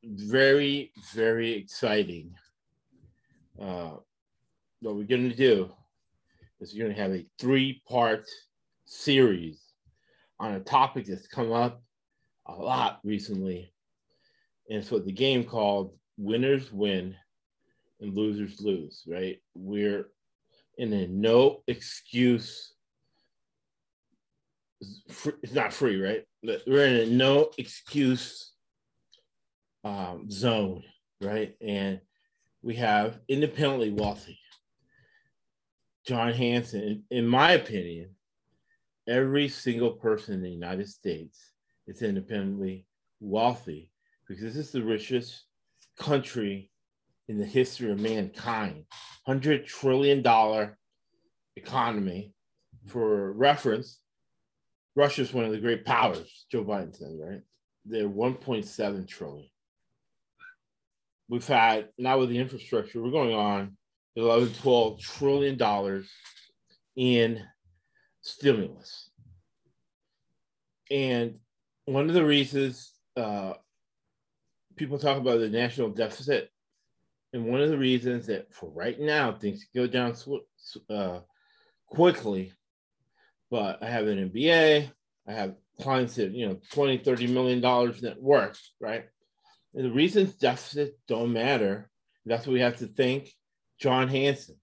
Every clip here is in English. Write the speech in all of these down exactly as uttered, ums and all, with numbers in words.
very, very exciting. Uh, what we're going to do is we're going to have a three-part series on a topic that's come up a lot recently. And it's what the game called Winners Win and Losers Lose, right? We're in a no excuse, it's not free, right? We're in a no excuse um, zone, right? And we have independently wealthy. John Hanson, in my opinion, every single person in the United States is independently wealthy because this is the richest country in the history of mankind. one hundred trillion dollars economy. For reference, Russia's one of the great powers, Joe Biden said, right? They're one point seven trillion. We've had, now with the infrastructure, we're going on eleven, twelve trillion dollars in stimulus. And one of the reasons uh, people talk about the national deficit, and one of the reasons that for right now, things go down uh, quickly, but I have an M B A, I have clients that, you know, twenty, thirty million dollars net worth, right? And the reasons deficits don't matter, that's what we have to thank John Hanson.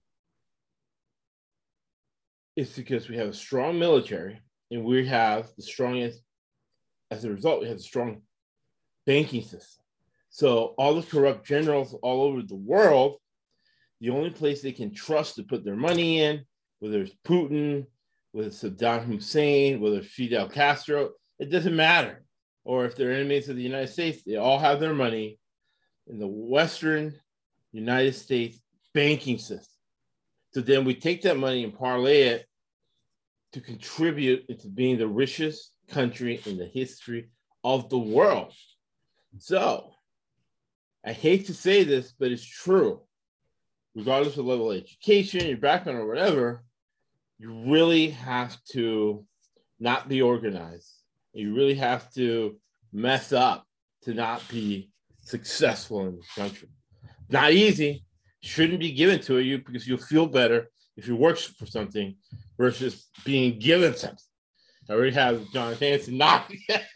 It's because we have a strong military and we have the strongest, as a result, we have a strong banking system. So all the corrupt generals all over the world, the only place they can trust to put their money in, whether it's Putin, whether it's Saddam Hussein, whether it's Fidel Castro, it doesn't matter. Or if they're enemies of the United States, they all have their money in the Western United States banking system. So then we take that money and parlay it to contribute into being the richest country in the history of the world. So I hate to say this, but it's true. Regardless of level of education, your background or whatever, you really have to not be organized. You really have to mess up to not be successful in this country. Not easy. Shouldn't be given to you because you'll feel better if you work for something versus being given something. I already have John Hanson not.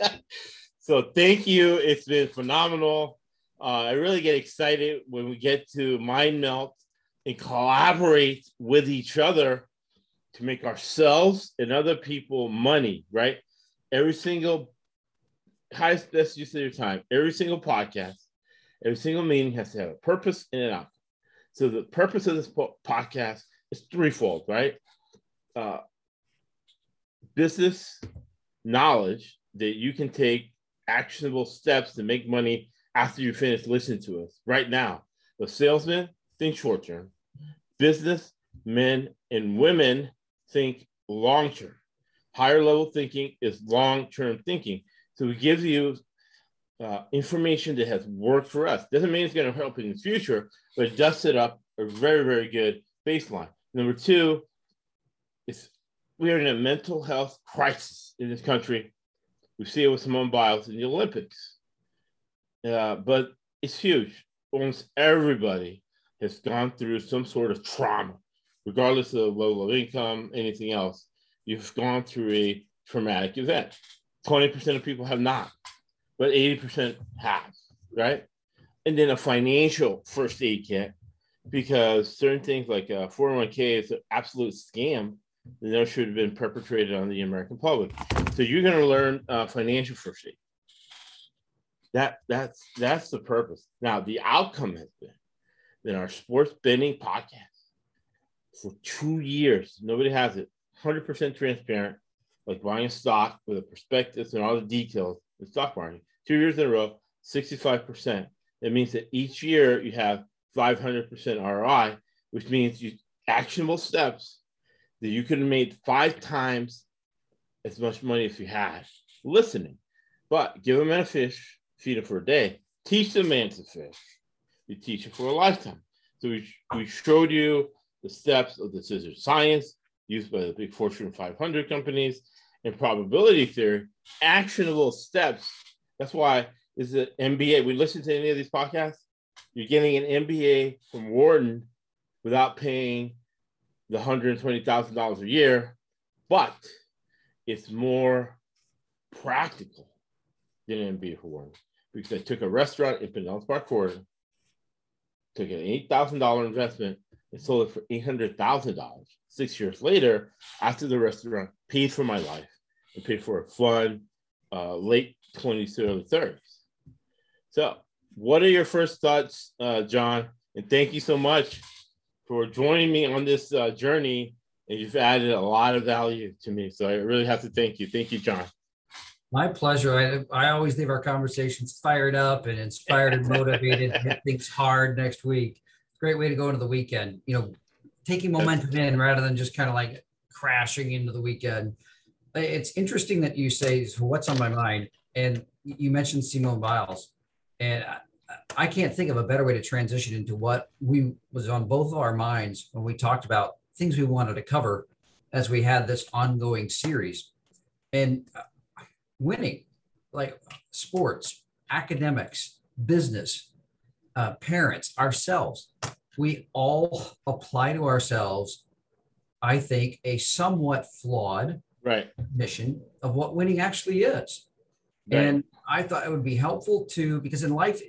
So thank you. It's been phenomenal. Uh, I really get excited when we get to mind melt and collaborate with each other to make ourselves and other people money, right? Every single highest best use of your time, every single podcast, every single meeting has to have a purpose and an outcome. So the purpose of this po- podcast is threefold, right? Uh, business knowledge that you can take actionable steps to make money after you finish listening to us right now. The salesmen think short term. Business men and women think long term. Higher level thinking is long-term thinking. So it gives you uh, information that has worked for us. Doesn't mean it's going to help in the future, but it does set up a very, very good baseline. Number two, is we are in a mental health crisis in this country. We see it with Simone Biles in the Olympics. Uh, but it's huge. Almost everybody has gone through some sort of trauma, regardless of level of income, anything else. You've gone through a traumatic event. twenty percent of people have not, but eighty percent have, right? And then a financial first aid kit, because certain things like a four oh one k is an absolute scam that never should have been perpetrated on the American public. So you're going to learn uh, financial first aid. That, that's, that's the purpose. Now, the outcome has been that our sports betting podcast for two years, nobody has it, one hundred percent transparent, like buying a stock with a prospectus and all the details of stock market. Two years in a row, sixty-five percent. That means that each year you have five hundred percent R O I, which means you actionable steps that you could have made five times as much money if you had listening. But give a man a fish, feed him for a day. Teach the man to fish. You teach him for a lifetime. So we, we showed you the steps of the scissor science used by the big Fortune five hundred companies and probability theory, actionable steps. That's why is an M B A. We listen to any of these podcasts, you're getting an M B A from Wharton without paying the one hundred twenty thousand dollars a year, but it's more practical than an M B A for Wharton because I took a restaurant in Pinellas Park, Florida, took an eight thousand dollars investment and sold it for eight hundred thousand dollars. Six years later, after the restaurant paid for my life and paid for a fun uh, late twenties to early thirties. So what are your first thoughts, uh, John? And thank you so much for joining me on this uh, journey. And you've added a lot of value to me. So I really have to thank you. Thank you, John. My pleasure. I, I always leave our conversations fired up and inspired and motivated to hit things hard next week. Great way to go into the weekend, you know, taking momentum in rather than just kind of like crashing into the weekend. It's interesting that you say, so what's on my mind? And you mentioned Simone Biles. And I, I can't think of a better way to transition into what we was on both of our minds when we talked about things we wanted to cover as we had this ongoing series. And winning, like sports, academics, business, uh, parents, ourselves, we all apply to ourselves, I think, a somewhat flawed right. mission of what winning actually is. Right. And I thought it would be helpful to, because in life,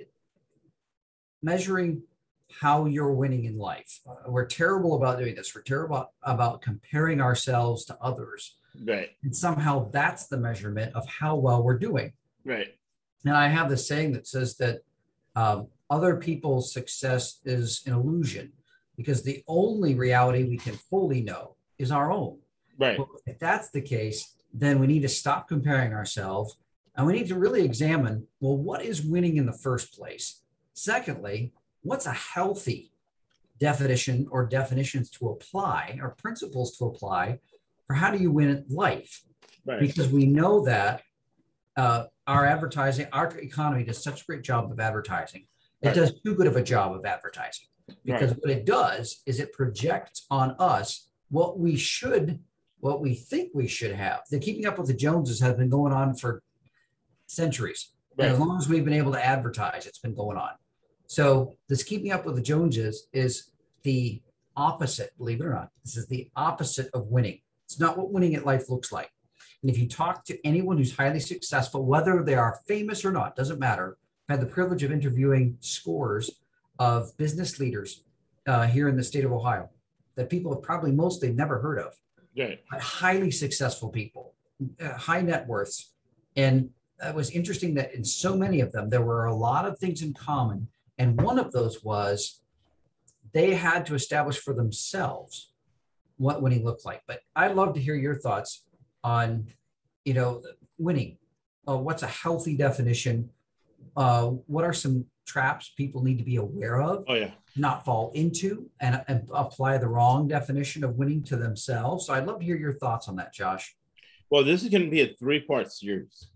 measuring how you're winning in life, uh, we're terrible about doing this. We're terrible about comparing ourselves to others. Right. And somehow that's the measurement of how well we're doing. Right. And I have this saying that says that um, other people's success is an illusion because the only reality we can fully know is our own. Right. Well, if that's the case, then we need to stop comparing ourselves and we need to really examine, well, what is winning in the first place? Secondly, what's a healthy definition or definitions to apply or principles to apply for how do you win at life? Right. Because we know that uh, our advertising, our economy does such a great job of advertising. It right. does too good of a job of advertising because right. what it does is it projects on us what we should, what we think we should have. The keeping up with the Joneses has been going on for centuries. Right. And as long as we've been able to advertise, it's been going on. So this keeping up with the Joneses is the opposite, believe it or not. This is the opposite of winning. It's not what winning at life looks like. And if you talk to anyone who's highly successful, whether they are famous or not, doesn't matter. I've had the privilege of interviewing scores of business leaders uh, here in the state of Ohio that people have probably mostly never heard of. Right. Highly successful people, uh, high net worths. And it was interesting that in so many of them, there were a lot of things in common. And one of those was they had to establish for themselves what winning looked like. But I'd love to hear your thoughts on, you know, winning. Uh, what's a healthy definition? Uh, what are some traps people need to be aware of? Oh, yeah. Not fall into and, and apply the wrong definition of winning to themselves. So I'd love to hear your thoughts on that, Josh. Well, this is going to be a three-part series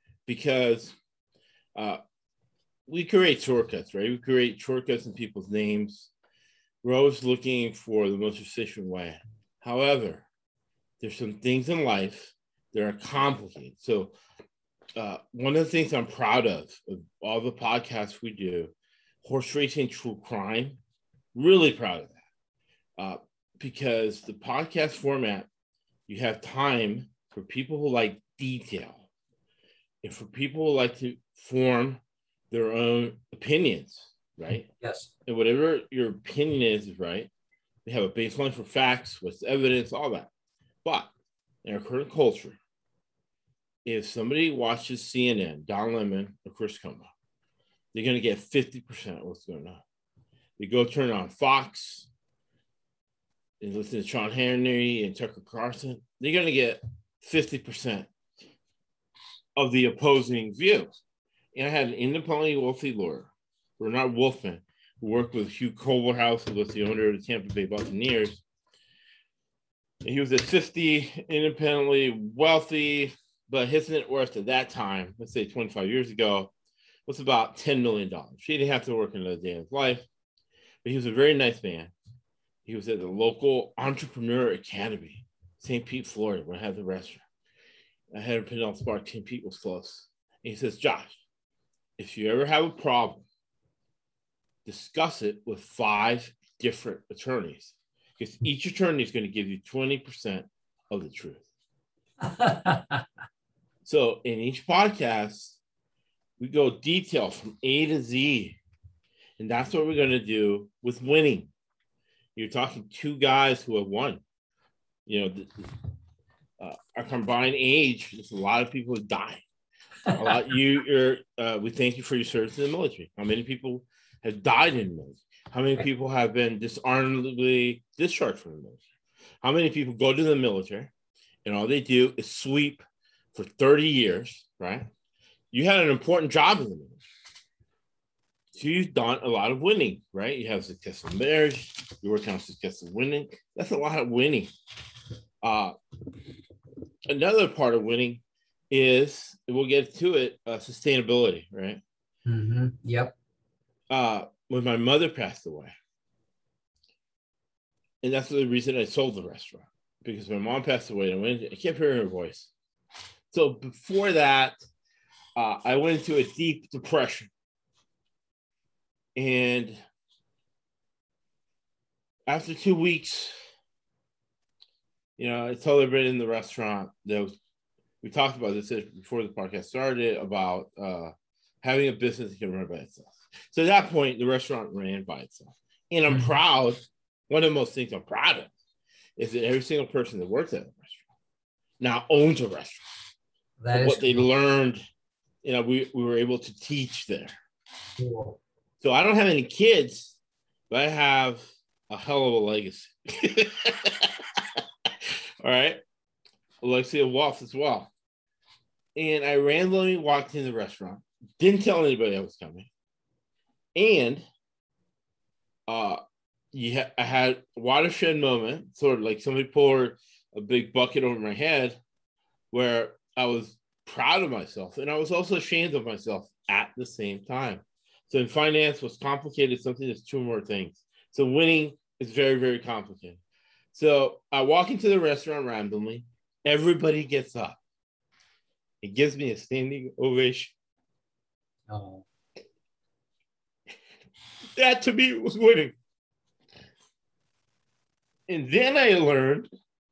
because uh, we create shortcuts, right? We create shortcuts in people's names. We're always looking for the most efficient way. However, there's some things in life that are complicated. So uh, one of the things I'm proud of, of all the podcasts we do, horse racing, true crime, really proud of that. Uh, because the podcast format, you have time for people who like detail and for people who like to form their own opinions, right? Yes. And whatever your opinion is, is right. We have a baseline for facts, what's the evidence, all that. But in our current culture, if somebody watches C N N, Don Lemon or Chris Como, they're going to get fifty percent of what's going on. They go turn on Fox and listen to Sean Hannity and Tucker Carlson, they're going to get fifty percent of the opposing view. And I had an independently wealthy lawyer, Bernard Wolfman, who worked with Hugh Culverhouse, who was the owner of the Tampa Bay Buccaneers. And he was at fifty, independently wealthy, but his net worth at that time, let's say twenty-five years ago, was about ten million dollars. He didn't have to work another day in his life, but he was a very nice man. He was at the local entrepreneur academy, Saint Pete, Florida, where I had the restaurant. I had a Pinellas Park, Saint Pete was close. And he says, Josh, if you ever have a problem, discuss it with five different attorneys, because each attorney is going to give you twenty percent of the truth. So in each podcast, we go detail from A to Z. And that's what we're going to do with winning. You're talking two guys who have won. You know, the, uh, our combined age, there's a lot of people who die. A lot. You, you're, uh, we thank you for your service in the military. How many people have died in the military? How many people have been dishonorably discharged from the military? How many people go to the military and all they do is sweep for thirty years, right? You had an important job in the military. So you've done a lot of winning, right? You have successful marriage, you work on successful winning. That's a lot of winning. Uh, another part of winning is, we'll get to it, uh, sustainability, right? Mm-hmm. Yep. Uh, when my mother passed away, and that's the reason I sold the restaurant, because my mom passed away and I, went, I kept hearing her voice. So before that, uh, I went into a deep depression. And after two weeks, you know, I told everybody in the restaurant that was, we talked about this before the podcast started, about uh, having a business that can run by itself. So at that point, the restaurant ran by itself. And I'm mm-hmm. proud. One of the most things I'm proud of is that every single person that works at the restaurant now owns a restaurant. That is what cool. They learned, you know, we, we were able to teach there. Cool. So I don't have any kids, but I have a hell of a legacy. All right. Alexia Wolf as well. And I randomly walked in the restaurant, didn't tell anybody I was coming. And uh, you ha- I had a watershed moment, sort of like somebody poured a big bucket over my head, where I was proud of myself. And I was also ashamed of myself at the same time. So in finance, what's complicated is something that's two more things. So winning is very, very complicated. So I walk into the restaurant randomly. Everybody gets up. It gives me a standing ovation. Oh. That to me was winning. And then I learned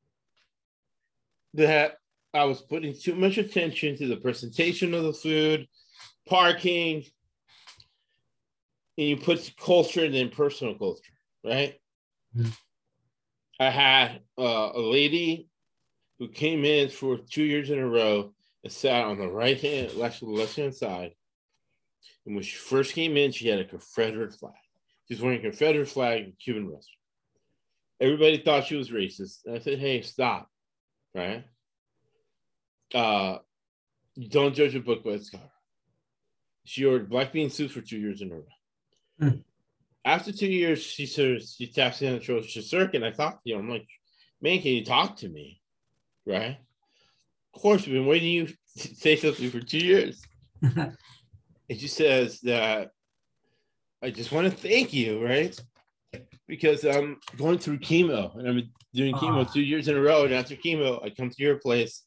that I was putting too much attention to the presentation of the food, parking, and you put culture and then personal culture, right? Mm-hmm. I had uh, a lady who came in for two years in a row and sat on the right hand, left, left hand side. And when she first came in, she had a Confederate flag. She was wearing a Confederate flag in Cuban restaurant. Everybody thought she was racist. And I said, hey, stop, right? Uh, you don't judge a book by its cover. She ordered black bean soup for two years in a row. Mm. After two years, she says, she taps me on the shoulder. She says, sir, can I talk to you? I'm like, man, can you talk to me? Right? Of course, we've been waiting you to say something for two years. And she says that I just want to thank you, right? Because I'm going through chemo and I'm doing chemo uh-huh. two years in a row. And after chemo, I come to your place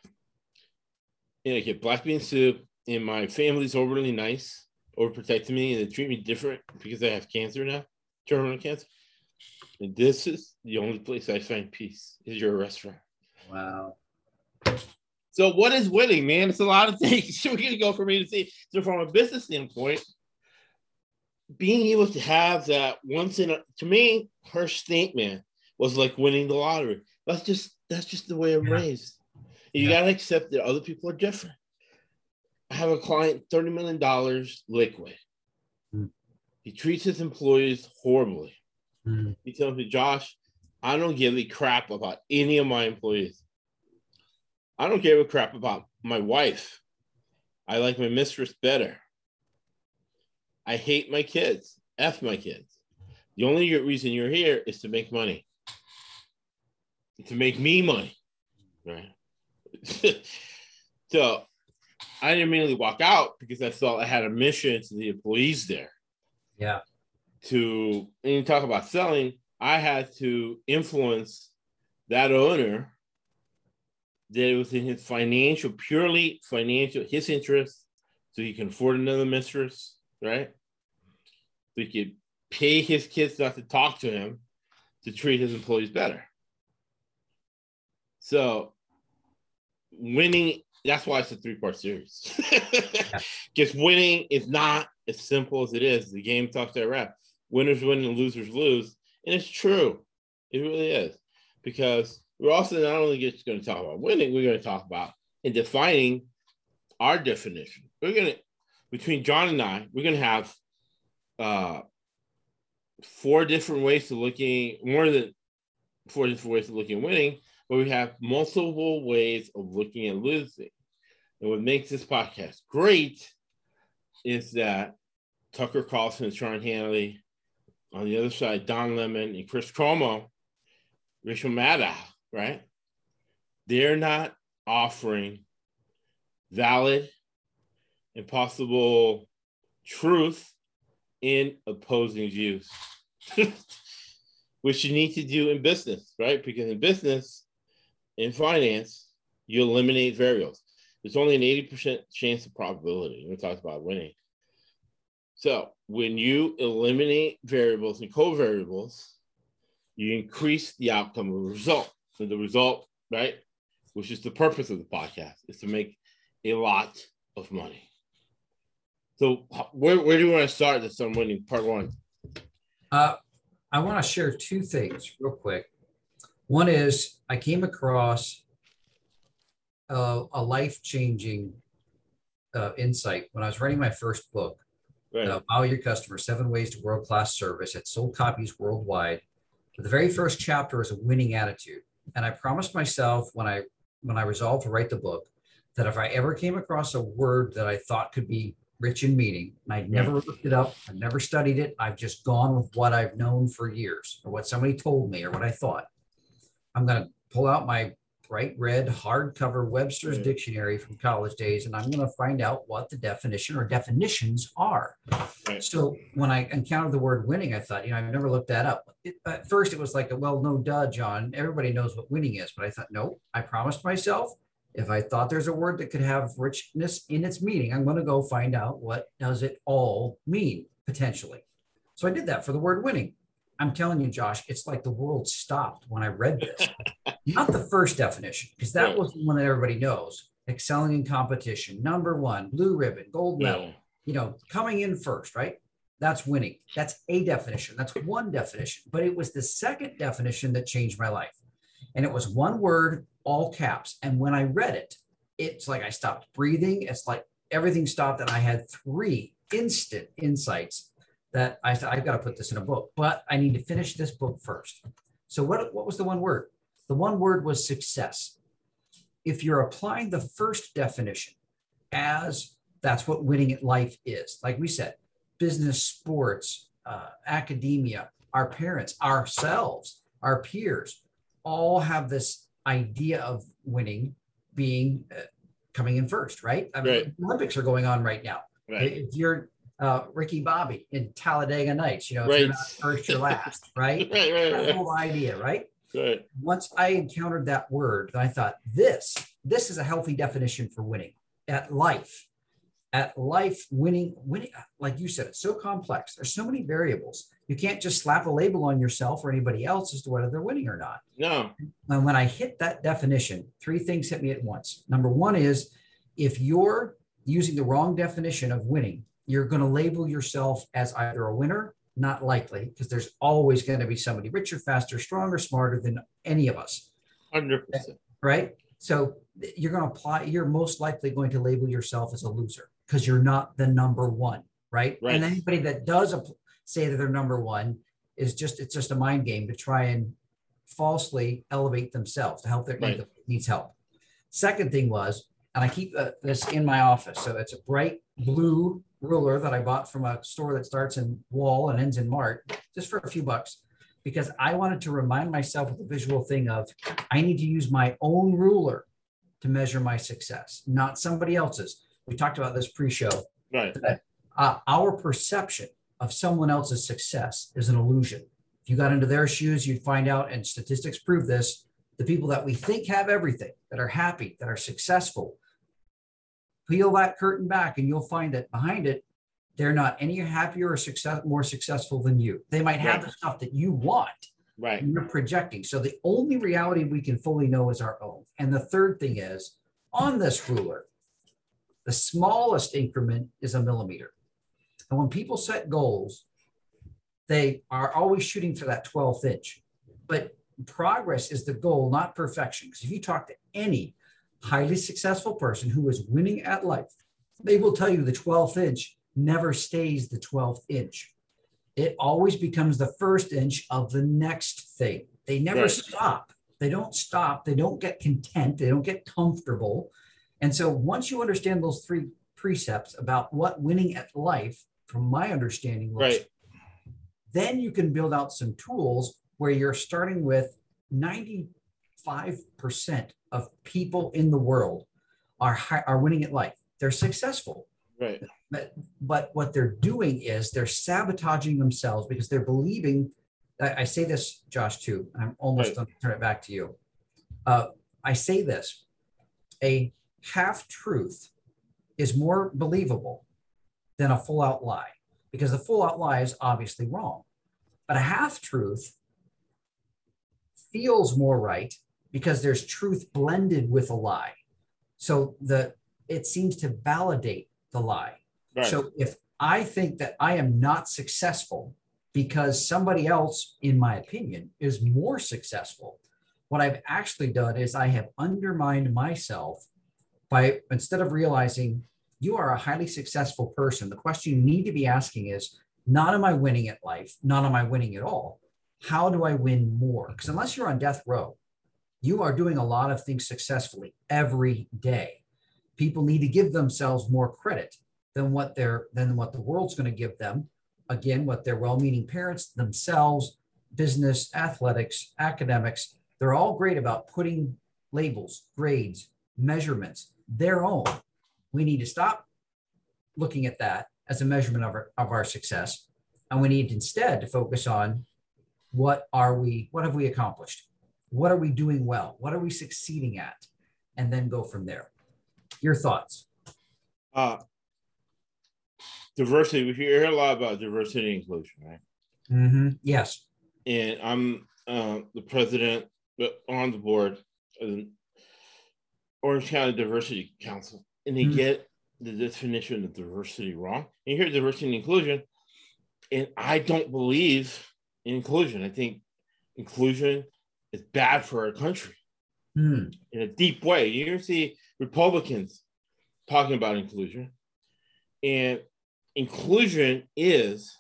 and I get black bean soup. And my family's overly nice, overprotecting me, and they treat me different because I have cancer now, terminal cancer. And this is the only place I find peace, is your restaurant. Wow. So what is winning, man? It's a lot of things. We're going to go from A to Z. So from a business standpoint, being able to have that once in a, to me, her statement was like winning the lottery. That's just, that's just the way I'm yeah. raised. And you yeah. got to accept that other people are different. I have a client, thirty million dollars liquid. Mm. He treats his employees horribly. Mm. He tells me, Josh, I don't give a crap about any of my employees. I don't give a crap about my wife. I like my mistress better. I hate my kids. F my kids. The only reason you're here is to make money. To make me money. Right? So I didn't immediately walk out because I felt I had a mission to the employees there. Yeah. To, and you talk about selling, I had to influence that owner that it was in his financial, purely financial, his interest so he can afford another mistress, right? So he could pay his kids not to talk to him to treat his employees better. So winning, that's why it's a three-part series. Because winning is not as simple as it is. The game talks that rap. Winners win and losers lose. And it's true. It really is. Because we're also not only just going to talk about winning, we're going to talk about and defining our definition. We're going to, between John and I, we're going to have uh, four different ways to looking, more than four different ways of looking at winning, but we have multiple ways of looking at losing. And what makes this podcast great is that Tucker Carlson and Sean Hannity, on the other side, Don Lemon and Chris Cuomo, Rachel Maddow, right? They're not offering valid and possible truth in opposing views, which you need to do in business, right? Because in business, in finance, you eliminate variables. There's only an eighty percent chance of probability. We talked about winning. So when you eliminate variables and covariables, you increase the outcome of the result. So the result, right, which is the purpose of the podcast, is to make a lot of money. So where, where do you want to start this on winning, part one? Uh, I want to share two things real quick. One is I came across a, a life-changing uh, insight when I was writing my first book, right. uh, Wow Your Customer, Seven Ways to World-Class Service. It sold copies worldwide. But the very first chapter is a winning attitude. And I promised myself when I when I resolved to write the book that if I ever came across a word that I thought could be rich in meaning, and I'd never looked it up, I've never studied it, I've just gone with what I've known for years or what somebody told me or what I thought, I'm going to pull out my bright red hardcover Webster's Yeah. dictionary from college days, and I'm going to find out what the definition or definitions are. Right. So when I encountered the word winning, I thought, you know, I've never looked that up. It, at first, it was like, a, well, no, duh, John. Everybody knows what winning is. But I thought, no, I promised myself, if I thought there's a word that could have richness in its meaning, I'm going to go find out what does it all mean, potentially. So I did that for the word winning. I'm telling you, Josh, it's like the world stopped when I read this. Not the first definition, because that Yeah. was the one that everybody knows. Excelling in competition, number one, blue ribbon, gold medal, Yeah. you know, coming in first, right? That's winning. That's a definition. That's one definition. But it was the second definition that changed my life. And it was one word, all caps. And when I read it, it's like I stopped breathing. It's like everything stopped. And I had three instant insights that I thought, I've got to put this in a book, but I need to finish this book first. So what, what was the one word? The one word was success. If you're applying the first definition as that's what winning at life is, like we said, business, sports, uh, academia, our parents, ourselves, our peers, all have this idea of winning being uh, coming in first, right? I mean, Right. the Olympics are going on right now. Right. If you're uh, Ricky Bobby in Talladega Nights, you know, if Right. you're not first, you're last, right? Right, right, That right. whole idea, right? Right. Once I encountered that word, then I thought, this, this is a healthy definition for winning at life. At life, winning, winning, like you said, it's so complex. There's so many variables. You can't just slap a label on yourself or anybody else as to whether they're winning or not. No. And when I hit that definition, three things hit me at once. Number one is if you're using the wrong definition of winning, you're going to label yourself as either a winner, not likely, because there's always going to be somebody richer, faster, stronger, smarter than any of us. one hundred percent. Right? So you're going to apply, you're most likely going to label yourself as a loser because you're not the number one, right? Right. And anybody that does say that they're number one is just, it's just a mind game to try and falsely elevate themselves to help their Right. ego needs help. Second thing was, and I keep uh, this in my office. So it's a bright blue ruler that I bought from a store that starts in Wall and ends in Mart, just for a few bucks, because I wanted to remind myself of the visual thing of I need to use my own ruler to measure my success, not somebody else's. We talked about this pre-show. Right. That, uh, our perception of someone else's success is an illusion. If you got into their shoes, you'd find out, and statistics prove this, the people that we think have everything, that are happy, that are successful, Peel that curtain back and you'll find that behind it, they're not any happier or success, more successful than you. They might have Right. the stuff that you want. Right. And you're projecting. So the only reality we can fully know is our own. And the third thing is, on this ruler, the smallest increment is a millimeter. And when people set goals, they are always shooting for that twelfth inch. But progress is the goal, not perfection. Because if you talk to any highly successful person who is winning at life, they will tell you the twelfth inch never stays the twelfth inch. It always becomes the first inch of the next thing. They never right. stop. They don't stop. They don't get content. They don't get comfortable. And so once you understand those three precepts about what winning at life, from my understanding, looks right. like, then you can build out some tools where you're starting with ninety-five percent of people in the world are, are winning at life. They're successful. Right. But, but what they're doing is they're sabotaging themselves because they're believing, I, I say this, Josh, too, and I'm almost right. going to turn it back to you. Uh, I say this, a half-truth is more believable than a full-out lie, because the full-out lie is obviously wrong. But a half-truth feels more right because there's truth blended with a lie. So the it seems to validate the lie. Right. So if I think that I am not successful because somebody else, in my opinion, is more successful, what I've actually done is I have undermined myself by, instead of realizing you are a highly successful person, the question you need to be asking is, not am I winning at life, not am I winning at all. How do I win more? Because unless you're on death row, you are doing a lot of things successfully every day. People need to give themselves more credit than what they're than what the world's going to give them. Again, what their well-meaning parents, themselves, business, athletics, academics, they're all great about putting labels, grades, measurements, their own. We need to stop looking at that as a measurement of our, of our success. And we need instead to focus on what are we, what have we accomplished? What are we doing well? What are we succeeding at? And then go from there. Your thoughts? Uh, diversity. We hear a lot about diversity and inclusion, right? Mm-hmm. Yes. And I'm uh, the president on the board of the Orange County Diversity Council, and they mm-hmm. get the definition of diversity wrong. And you hear diversity and inclusion, and I don't believe in inclusion. I think inclusion is bad for our country mm. in a deep way. You see Republicans talking about inclusion, and inclusion is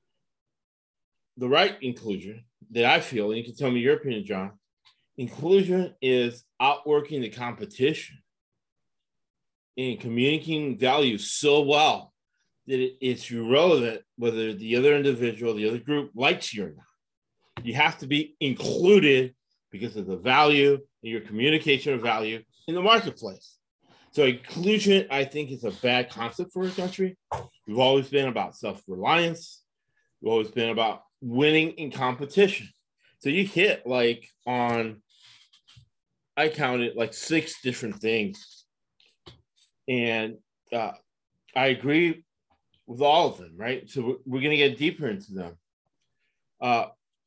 the right inclusion that I feel, and you can tell me your opinion, John. Inclusion is outworking the competition and communicating values so well that it, it's irrelevant whether the other individual, the other group likes you or not. You have to be included because of the value and your communication of value in the marketplace. So inclusion, I think, is a bad concept for a country. We've always been about self-reliance. We've always been about winning in competition. So you hit like on, I counted like six different things. And uh, I agree with all of them, right? So we're, we're going to get deeper into them. Uh,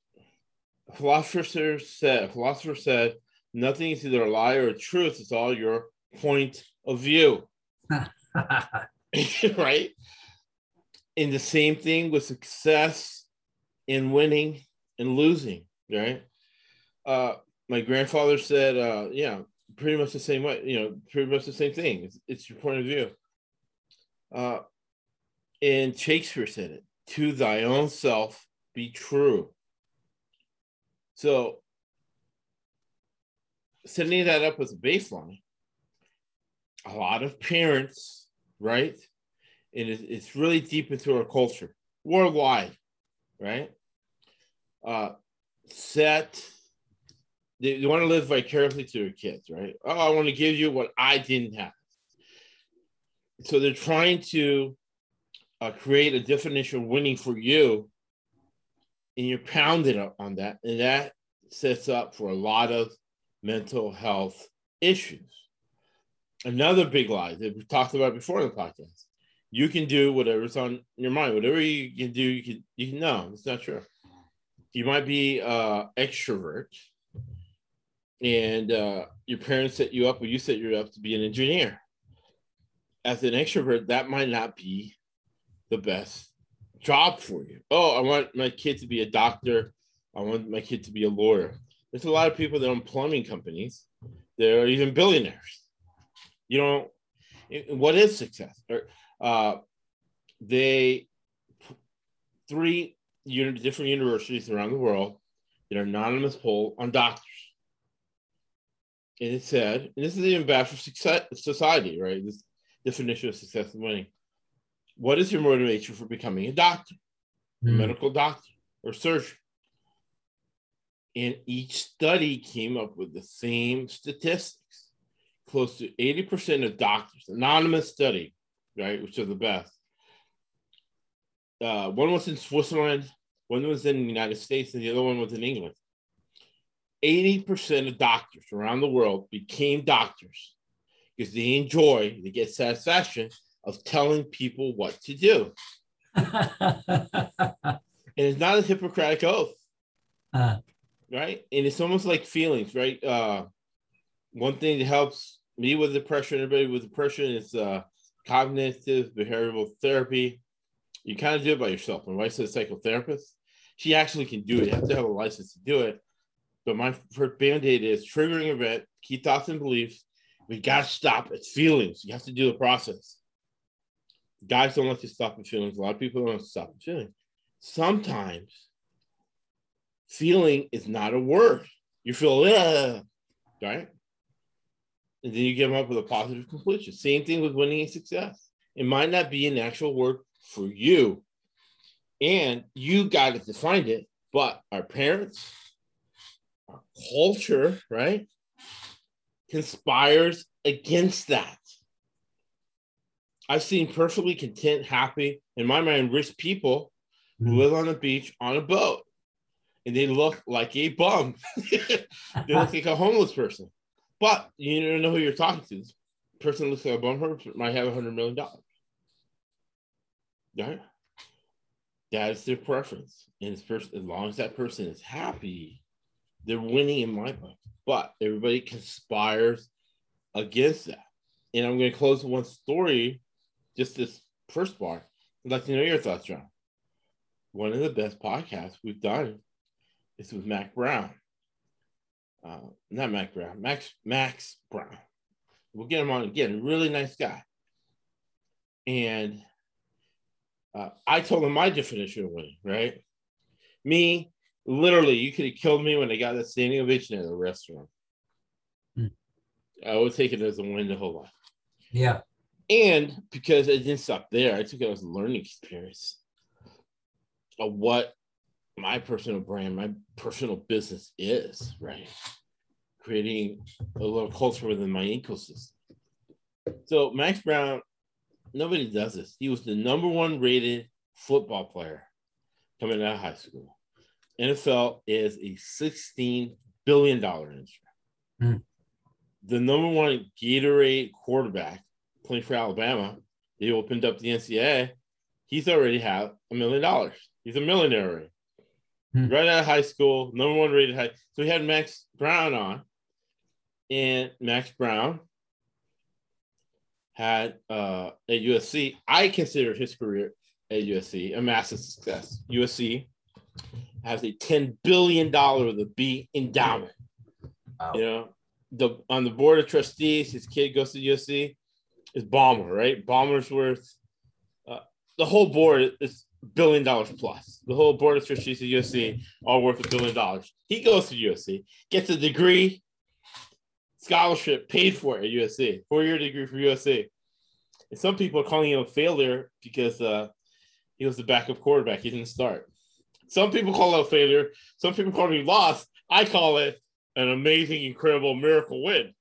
a philosopher said, a philosopher said, nothing is either a lie or a truth. It's all your point of view. Right? And the same thing with success in winning and losing, right? Uh, my grandfather said, uh, yeah, pretty much the same way, you know, pretty much the same thing. It's, it's your point of view. Uh, and Shakespeare said it, to thy own self be true. So setting that up as a baseline, a lot of parents, right? And it's really deep into our culture, worldwide, right? Uh, set, they, they want to live vicariously to their kids, right? Oh, I want to give you what I didn't have. So they're trying to uh, create a definition of winning for you, and you're pounded up on that, and that sets up for a lot of mental health issues. Another big lie that we talked about before in the podcast. You can do whatever's on your mind. Whatever you can do, you can, you can no, it's not true. You might be uh extrovert and uh, your parents set you up or you set you up to be an engineer. As an extrovert, that might not be the best job for you. Oh, I want my kid to be a doctor. I want my kid to be a lawyer. There's a lot of people that own plumbing companies. They're even billionaires. You know, what is success? Uh, they, three different universities around the world, did an anonymous poll on doctors. And it said, and this is even bad for success, society, right? This definition of success and winning. What is your motivation for becoming a doctor, mm. a medical doctor, or surgeon? And each study came up with the same statistics. Close to eighty percent of doctors, anonymous study, right, which are the best. Uh, one was in Switzerland, one was in the United States, and the other one was in England. eighty percent of doctors around the world became doctors because they enjoy, they get satisfaction of telling people what to do. And it's not a Hippocratic oath, uh. right? And it's almost like feelings, right? Uh, one thing that helps me with depression, everybody with depression, is uh, cognitive behavioral therapy. You kind of do it by yourself. My wife's a psychotherapist. She actually can do it. You have to have a license to do it. But my first band-aid is triggering event, key thoughts and beliefs. We got to stop at feelings. You have to do the process. Guys don't like to stop at feelings. A lot of people don't like to stop at feelings. Sometimes feeling is not a word. You feel, ugh, right? And then you come up with a positive conclusion. Same thing with winning and success. It might not be an actual word for you. And you got to define it. But our parents, our culture, right, conspires against that. I've seen perfectly content, happy, in my mind, rich people who mm-hmm. live on the beach on a boat. And they look like a bum. They look like a homeless person. But you don't know who you're talking to. This person looks like a bum person might have one hundred million dollars. Right? That is their preference. And as long as that person is happy, they're winning in my book. But everybody conspires against that. And I'm going to close with one story, just this first part. I'd like to know your thoughts, John. One of the best podcasts we've done is with Mac Brown. Uh, not Mac Brown, Max Max Brown. We'll get him on again. Really nice guy. And uh, I told him my definition of winning, right? Me, literally, you could have killed me when I got that standing ovation at the restaurant. Hmm. I would take it as a win the whole life. Yeah. And because I didn't stop there, I took it as a learning experience of what my personal brand, my personal business is, right? Creating a little culture within my ecosystem. So Max Brown, nobody does this. He was the number one rated football player coming out of high school. N F L is a sixteen billion dollars industry. Mm. The number one Gatorade quarterback playing for Alabama, they opened up the N C double A. He's already had a million dollars. He's a millionaire already. Hmm. Right out of high school, number one rated high. So we had Max Brown on, and Max Brown had uh, at U S C. I consider his career at U S C a massive success. U S C has a ten billion dollars with a B endowment. Wow. You know, the on the board of trustees, his kid goes to U S C. Is Ballmer, right? Ballmer's worth uh, the whole board is billion dollars plus. The whole board of trustees at U S C all worth a billion dollars. He goes to U S C, gets a degree, scholarship paid for at U S C, four-year degree from U S C. And some people are calling him a failure because uh, he was the backup quarterback. He didn't start. Some people call it a failure. Some people call it a loss. I call it an amazing, incredible miracle win.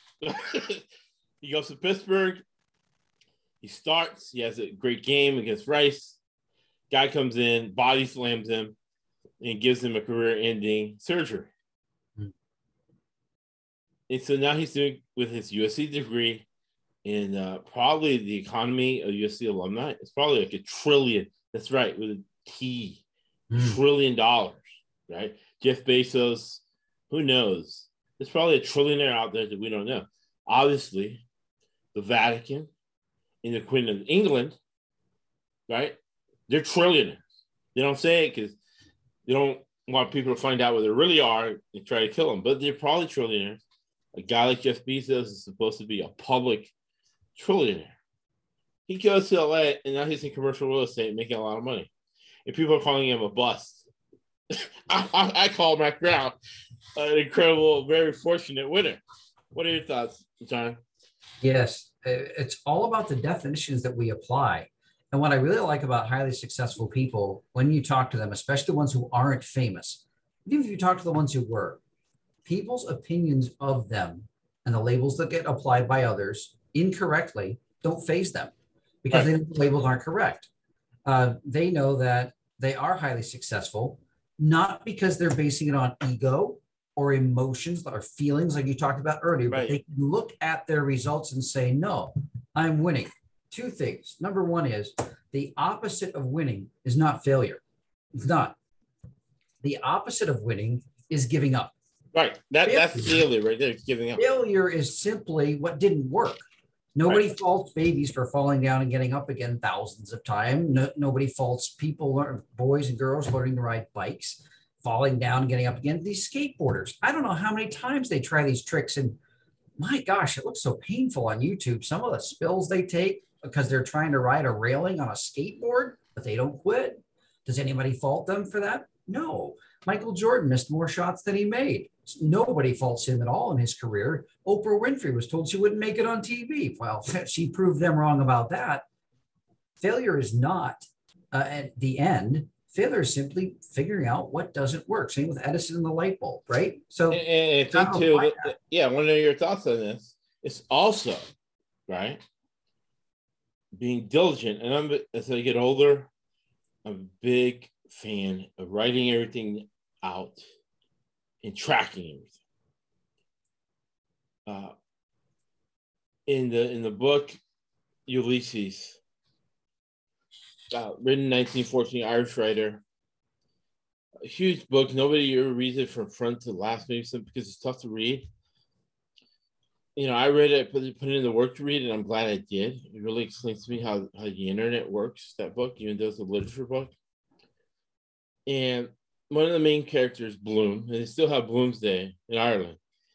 He goes to Pittsburgh. He starts. He has a great game against Rice. Guy comes in, body slams him, and gives him a career-ending surgery. Mm-hmm. And so now he's doing, with his U S C degree, And uh, probably the economy of U S C alumni is probably like a trillion. That's right, with a T, Mm. trillion dollars, right? Jeff Bezos, who knows? There's probably a trillionaire out there that we don't know. Obviously, the Vatican and the Queen of England, right? They're trillionaires. They don't say it because they don't want people to find out what they really are and try to kill them, but they're probably trillionaires. A guy like Jeff Bezos is supposed to be a public trillionaire. He goes to L A and now he's in commercial real estate making a lot of money. And people are calling him a bust. I, I, I call Mac Brown an incredible, very fortunate winner. What are your thoughts, John? Yes, it's all about the definitions that we apply. And what I really like about highly successful people, when you talk to them, especially the ones who aren't famous, even if you talk to the ones who were, people's opinions of them and the labels that get applied by others incorrectly don't faze them because right. they know the labels aren't correct. Uh, they know that they are highly successful, not because they're basing it on ego or emotions or feelings like you talked about earlier, right. but they can look at their results and say, no, I'm winning. Two things. Number one is the opposite of winning is not failure. It's not. The opposite of winning is giving up. Right. That, failure, that's failure right there. It's giving up. Failure is simply what didn't work. Nobody right. faults babies for falling down and getting up again thousands of times. No, nobody faults people, learn, boys and girls learning to ride bikes, falling down and getting up again. These skateboarders, I don't know how many times they try these tricks. And my gosh, it looks so painful on YouTube. Some of the spills they take because they're trying to ride a railing on a skateboard, but they don't quit. Does anybody fault them for that? No. Michael Jordan missed more shots than he made. Nobody faults him at all in his career. Oprah Winfrey was told she wouldn't make it on T V. Well, she proved them wrong about that. Failure is not uh, at the end. Failure is simply figuring out what doesn't work. Same with Edison and the light bulb, right? So, and, and I think too, that, that, yeah, I want to know your thoughts on this. It's also, right, being diligent. And I'm, as I get older, I'm a big fan of writing everything out and tracking everything. Uh, in the in the book Ulysses, uh, written in nineteen fourteen, Irish writer, a huge book. Nobody ever reads it from front to last, maybe some because it's tough to read. You know, I read it, put it, put it in the work to read, and I'm glad I did. It really explains to me how, how the internet works, that book, even though it's a literature book. And one of the main characters, Bloom, and they still have Bloomsday in Ireland.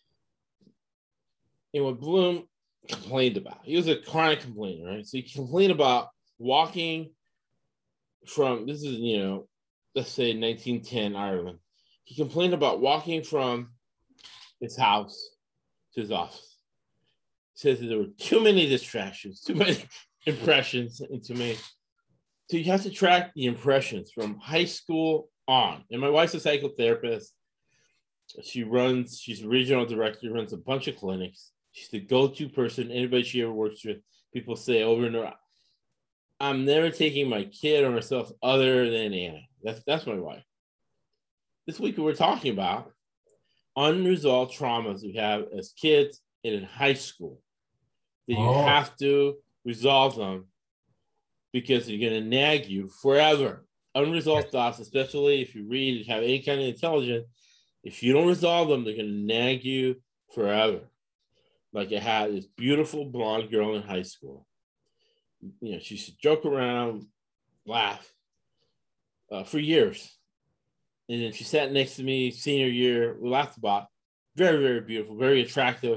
And what Bloom complained about, he was a chronic complainer, right? So he complained about walking from, this is, you know, let's say nineteen ten Ireland. He complained about walking from his house to his office. Says that there were too many distractions, too many impressions, and too many. So you have to track the impressions from high school on. And my wife's a psychotherapist. She runs, she's a regional director, runs a bunch of clinics. She's the go-to person. Anybody she ever works with, people say over and over, I'm never taking my kid or myself other than Anna. That's, that's my wife. This week we're talking about unresolved traumas we have as kids and in high school. That you oh. have to resolve them because they're going to nag you forever. Unresolved thoughts, especially if you read and have any kind of intelligence, if you don't resolve them, they're going to nag you forever. Like I had this beautiful blonde girl in high school. You know, she used to joke around, laugh uh, for years. And then she sat next to me senior year. We laughed about. Very, very beautiful, very attractive.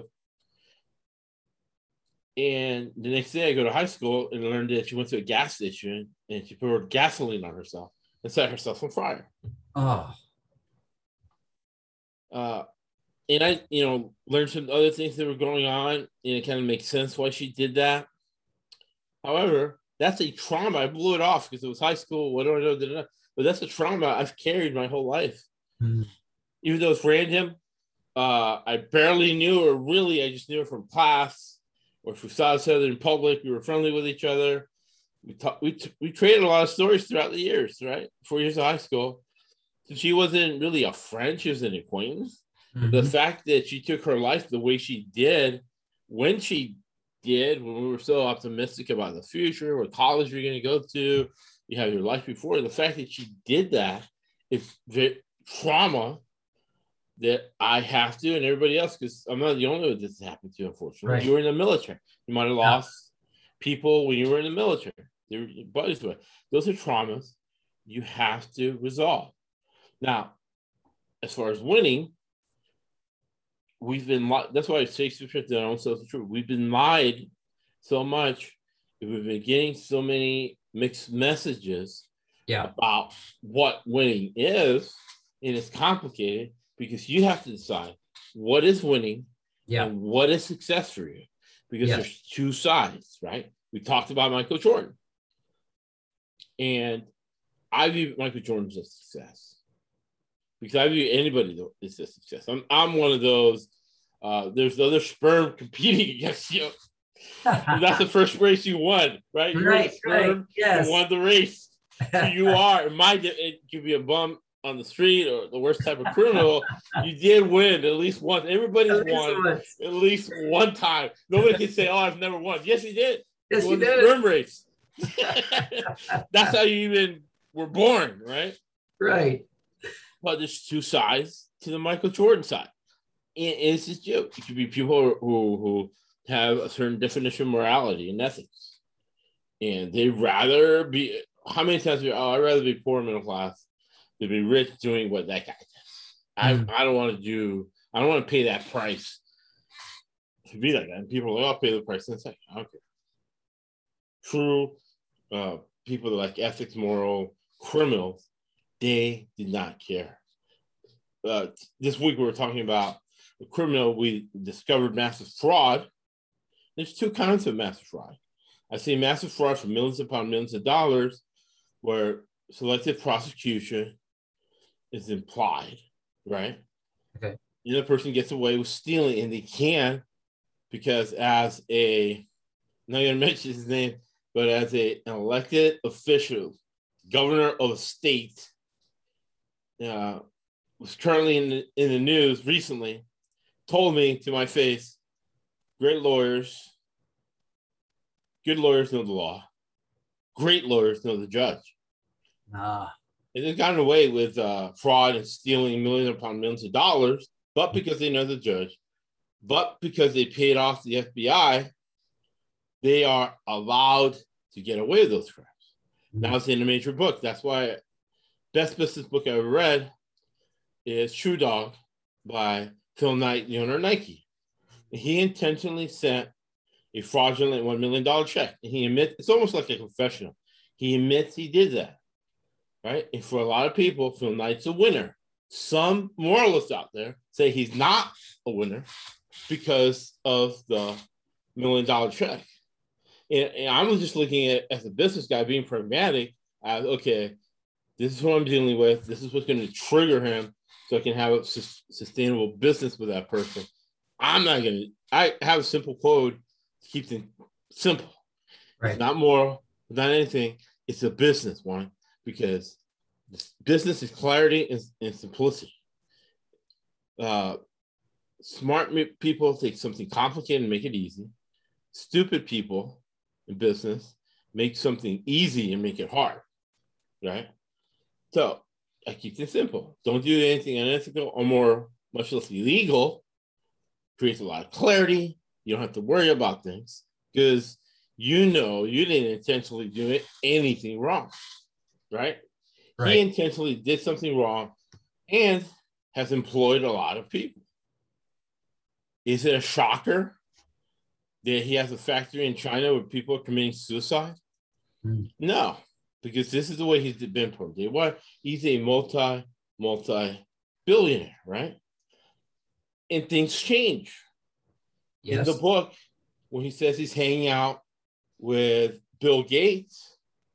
And the next day I go to high school and learned that she went to a gas station and she poured gasoline on herself and set herself on fire. Oh. Uh, and I, you know, learned some other things that were going on and it kind of makes sense why she did that. However, that's a trauma. I blew it off because it was high school. What do I know? Da, da, da. But that's a trauma I've carried my whole life. Mm. Even though it's random, uh, I barely knew her. Really, I just knew her from class. Or if we saw each other in public, we were friendly with each other. We talk, we t- we traded a lot of stories throughout the years, right? Four years of high school. So she wasn't really a friend; she was an acquaintance. Mm-hmm. The fact that she took her life the way she did, when she did when we were so optimistic about the future, what college you're going to go to, you have your life before. The fact that you did that is the trauma that I have to and everybody else, because I'm not the only one this happened to, unfortunately. Right. You were in the military. You might have lost yeah. people when you were in the military. They were buddies with. Those are traumas you have to resolve. Now, as far as winning, we've been lied. That's why I say that I don't say the truth. We've been lied so much. We've been getting so many mixed messages yeah. about what winning is, and it's complicated because you have to decide what is winning yeah. and what is success for you, because yes. there's two sides, right? We talked about Michael Jordan, and I view Michael Jordan as a success because I view anybody as a success. I'm, I'm one of those. Uh, there's other sperm competing against you. That's the first race you won, right? You right, were the sperm, right. Yes. you won the race. Who you are. It might it give you a bum on the street or the worst type of criminal. You did win at least once. Everybody's at won once. At least one time. Nobody can say, "Oh, I've never won." Yes, you did. Yes, you won you the did. Sperm race. That's how you even were born, right? Right. But there's two sides to the Michael Jordan side. And it's just you. It could be people who who have a certain definition of morality and ethics, and they rather be. How many times do you, oh, I'd rather be poor middle class than be rich doing what that guy does. Mm. I I don't want to do. I don't want to pay that price to be like that. And people are like, I'll pay the price. And it's like, okay. True uh, people that like ethics, moral criminals, they did not care. Uh, this week we were talking about a criminal. We discovered massive fraud. There's two kinds of massive fraud. I see massive fraud for millions upon millions of dollars, where selective prosecution is implied, right? Okay. The other person gets away with stealing, and they can because as a, I'm not going to mention his name, but as a, an elected official, governor of a state, uh, was currently in the, in the news recently, told me to my face, great lawyers, good lawyers know the law. Great lawyers know the judge. Ah. And they've gotten away with uh, fraud and stealing millions upon millions of dollars, but because they know the judge, but because they paid off the F B I, they are allowed to get away with those crimes. Mm-hmm. Now it's in a major book. That's why best business book I ever read is Shoe Dog by Phil Knight, the owner of Nike. He intentionally sent a fraudulent one million dollars check. And he admits, it's almost like a confessional. He admits he did that, right? And for a lot of people, Phil Knight's a winner. Some moralists out there say he's not a winner because of the million dollar check. And, and I'm just looking at, as a business guy, being pragmatic, as, okay, this is what I'm dealing with. This is what's going to trigger him so I can have a su- sustainable business with that person. I'm not going to, I have a simple code to keep things simple. Right. It's not moral, not anything. It's a business one, because business is clarity and, and simplicity. Uh, smart people take something complicated and make it easy. Stupid people in business make something easy and make it hard, right? So I keep it simple. Don't do anything unethical or more, much less illegal. Creates a lot of clarity. You don't have to worry about things because you know you didn't intentionally do it, anything wrong, right? Right? He intentionally did something wrong and has employed a lot of people. Is it a shocker that he has a factory in China where people are committing suicide? Mm. No, because this is the way he's been portrayed. What? He's a multi, multi-billionaire, right? And things change. Yes. In the book, when he says he's hanging out with Bill Gates,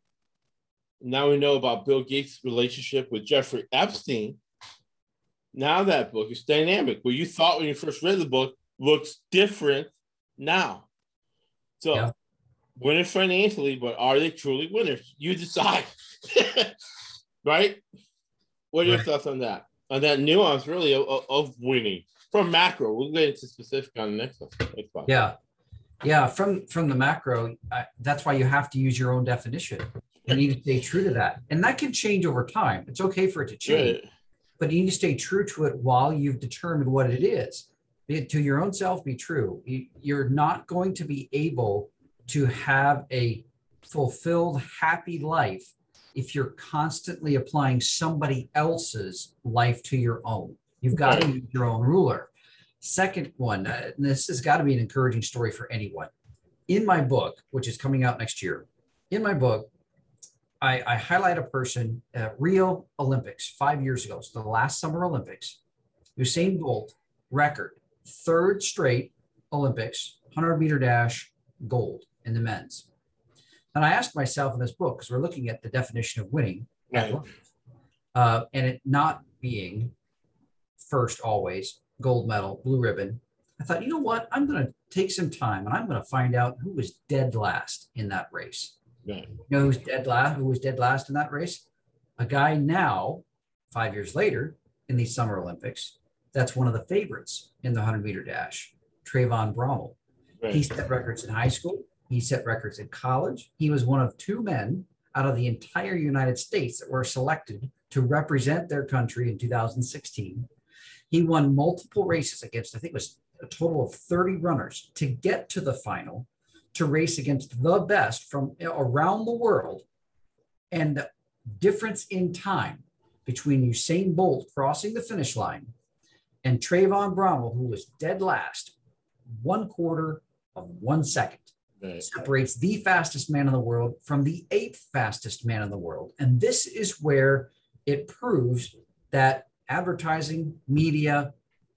now we know about Bill Gates' relationship with Jeffrey Epstein. Now that book is dynamic. What you thought when you first read the book looks different now. So, yeah. Winners financially, but are they truly winners? You decide, right? What are your right. thoughts on that? On that nuance, really, of, of winning from macro. We'll get into specific on the next one. Next yeah. Yeah, from from the macro, uh, that's why you have to use your own definition. You need to stay true to that, and that can change over time. It's okay for it to change, Right. but you need to stay true to it while you've determined what it is. Be it to your own self, be true. You, you're not going to be able to have a fulfilled, happy life if you're constantly applying somebody else's life to your own. You've got to Right. use your own ruler. Second one, uh, and this has got to be an encouraging story for anyone. In my book, which is coming out next year, in my book, I, I highlight a person at Rio Olympics five years ago, so the last Summer Olympics. Usain Bolt, record, third straight Olympics, one hundred meter dash, gold in the men's. And I asked myself in this book, because we're looking at the definition of winning, Right. uh, and it not being first always, gold medal, blue ribbon. I thought, you know what? I'm going to take some time and I'm going to find out who was dead last in that race. Right. You know who's dead last? Who was dead last in that race? A guy now, five years later, in the Summer Olympics, that's one of the favorites in the one hundred meter dash, Trayvon Bromell. Right. He set records in high school. He set records in college. He was one of two men out of the entire United States that were selected to represent their country in two thousand sixteen. He won multiple races against, I think it was a total of thirty runners to get to the final, to race against the best from around the world. And the difference in time between Usain Bolt crossing the finish line and Trayvon Bromell, who was dead last, one quarter of one second. Right. Separates the fastest man in the world from the eighth fastest man in the world. And this is where it proves that advertising, media,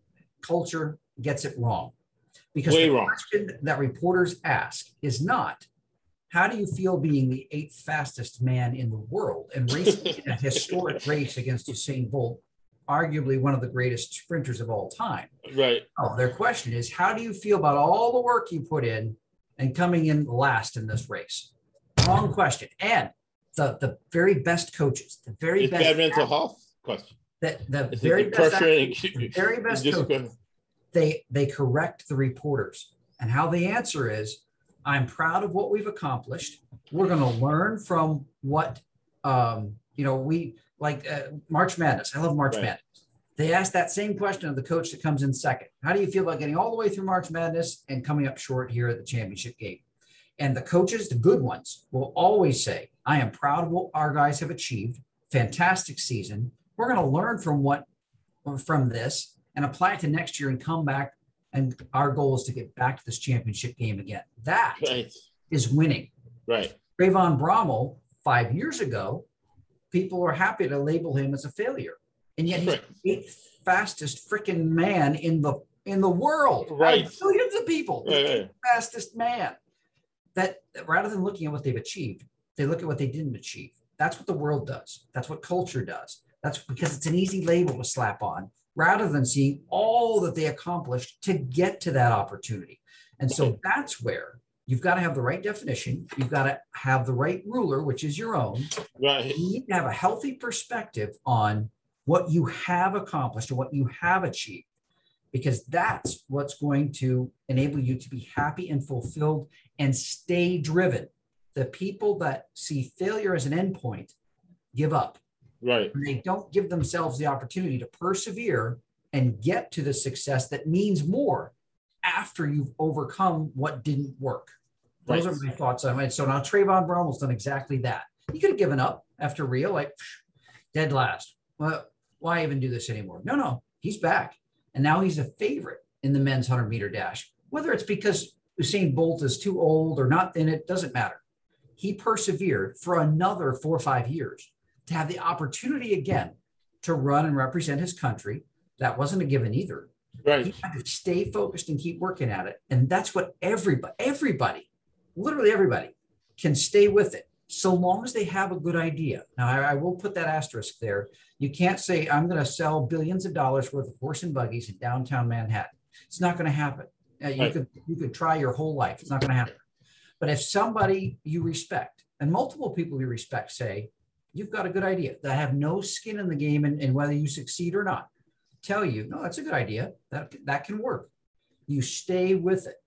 culture gets it wrong. Because Way the wrong. question that reporters ask is not, how do you feel being the eighth fastest man in the world and racing in a historic race against Usain Bolt, arguably one of the greatest sprinters of all time? Right. Oh, their question is, how do you feel about all the work you put in and coming in last in this race? Wrong question. And the, the very best coaches, the very It's best bad mental health question. the, the It's very the best pressure and- athletes, the very best just- coaches, they they correct the reporters. And how they answer is, I'm proud of what we've accomplished. We're going to learn from what um, you know, we like uh, March Madness. I love March Right. Madness. They ask that same question of the coach that comes in second. How do you feel about getting all the way through March Madness and coming up short here at the championship game? And the coaches, the good ones, will always say, I am proud of what our guys have achieved. Fantastic season. We're going to learn from what from this and apply it to next year and come back. And our goal is to get back to this championship game again. That Right. is winning. Right. Trayvon Bromell, five years ago, people were happy to label him as a failure. And yet he's Right. the eighth fastest freaking man in the in the world. Right. Billions of people. The Right, eighth right. fastest man. That rather than looking at what they've achieved, they look at what they didn't achieve. That's what the world does. That's what culture does. That's because it's an easy label to slap on, rather than seeing all that they accomplished to get to that opportunity. And so that's where you've got to have the right definition. You've got to have the right ruler, which is your own. Right. You need to have a healthy perspective on what you have accomplished or what you have achieved, because that's what's going to enable you to be happy and fulfilled and stay driven. The people that see failure as an endpoint give up. Right. They don't give themselves the opportunity to persevere and get to the success that means more after you've overcome what didn't work. Those Right. are my thoughts on it. So now Trayvon Bromell's done exactly that. He could have given up after Rio, like psh, dead last. Well, why even do this anymore? No, no, he's back. And now he's a favorite in the men's one hundred meter dash. Whether it's because Usain Bolt is too old or not in it, doesn't matter. He persevered for another four or five years to have the opportunity again to run and represent his country. That wasn't a given either. Right. He had to stay focused and keep working at it. And that's what everybody, everybody, literally everybody can stay with it, so long as they have a good idea. Now, I, I will put that asterisk there. You can't say, I'm going to sell billions of dollars worth of horse and buggies in downtown Manhattan. It's not going to happen. Uh, you Right. could you could try your whole life. It's not going to happen. But if somebody you respect, and multiple people you respect, say, you've got a good idea, that have no skin in the game and, and whether you succeed or not, tell you, no, that's a good idea. That, that can work. You stay with it.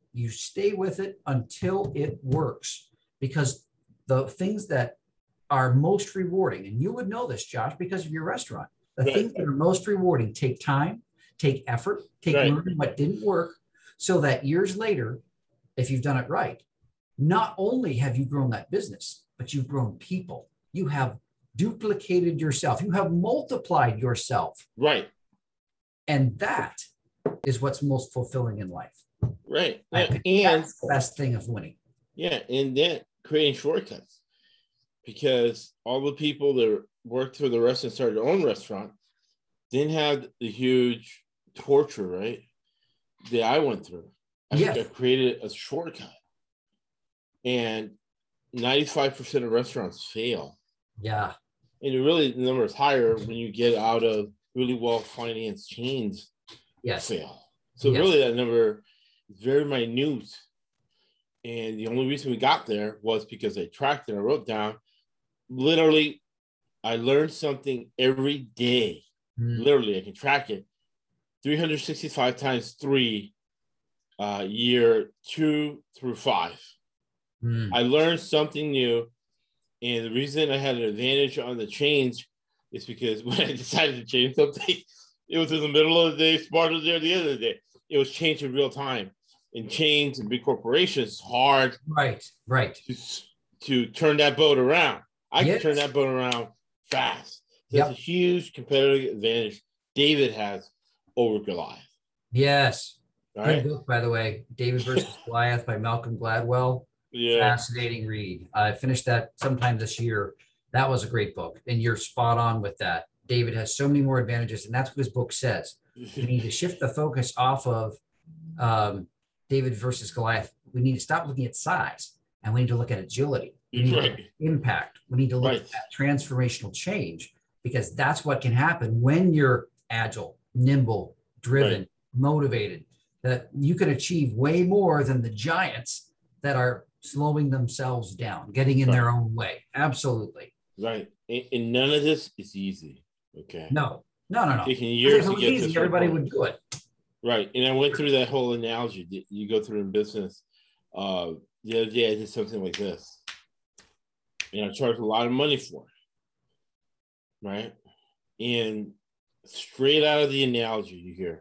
You stay with it until it works, because the things that are most rewarding, and you would know this, Josh, because of your restaurant, the Right. things that are most rewarding take time, take effort, take Right. learning what didn't work, so that years later, if you've done it right, not only have you grown that business, but you've grown people. You have duplicated yourself. You have multiplied yourself. Right. And that is what's most fulfilling in life. Right. I Yeah. think And that's the best thing of winning. yeah, and then creating shortcuts, because all the people that worked for the restaurant, started their own restaurant, didn't have the huge torture, right, that I went through. I, Yeah. I created a shortcut, and ninety-five percent of restaurants fail. Yeah. And it really, the number is higher when you get out of really well-financed chains. Yes. Fail. So Yes. really, that number is very minute. And the only reason we got there was because I tracked it. I wrote down, literally, I learned something every day. Mm. Literally, I can track it. three hundred sixty-five times three, uh, year two through five. Mm. I learned something new. And the reason I had an advantage on the change is because when I decided to change something, it was in the middle of the day, Sparta was there at the end of the day. It was changed in real time. And chains and big corporations, it's hard Right, right. to, to turn that boat around. I Yes. can turn that boat around fast. So Yep. That's a huge competitive advantage David has over Goliath. Yes. All Good right. book, by the way. David versus Goliath by Malcolm Gladwell. Yeah. Fascinating read. I finished that sometime this year. That was a great book. And you're spot on with that. David has so many more advantages. And that's what his book says. We need to shift the focus off of um, David versus Goliath. We need to stop looking at size, and we need to look at agility. We need Right. to look at impact. We need to look Right. at transformational change, because that's what can happen when you're agile, nimble, driven, Right. motivated, that you can achieve way more than the giants that are slowing themselves down, getting in Right. their own way. Absolutely. Right. And, and none of this is easy. Okay. No, no, no, no. Taking If years it to was get easy, this everybody point. would do it. Right. And I went through that whole analogy that you go through in business. Uh, the other day I did something like this. And I charged a lot of money for it. Right. And straight out of the analogy, you hear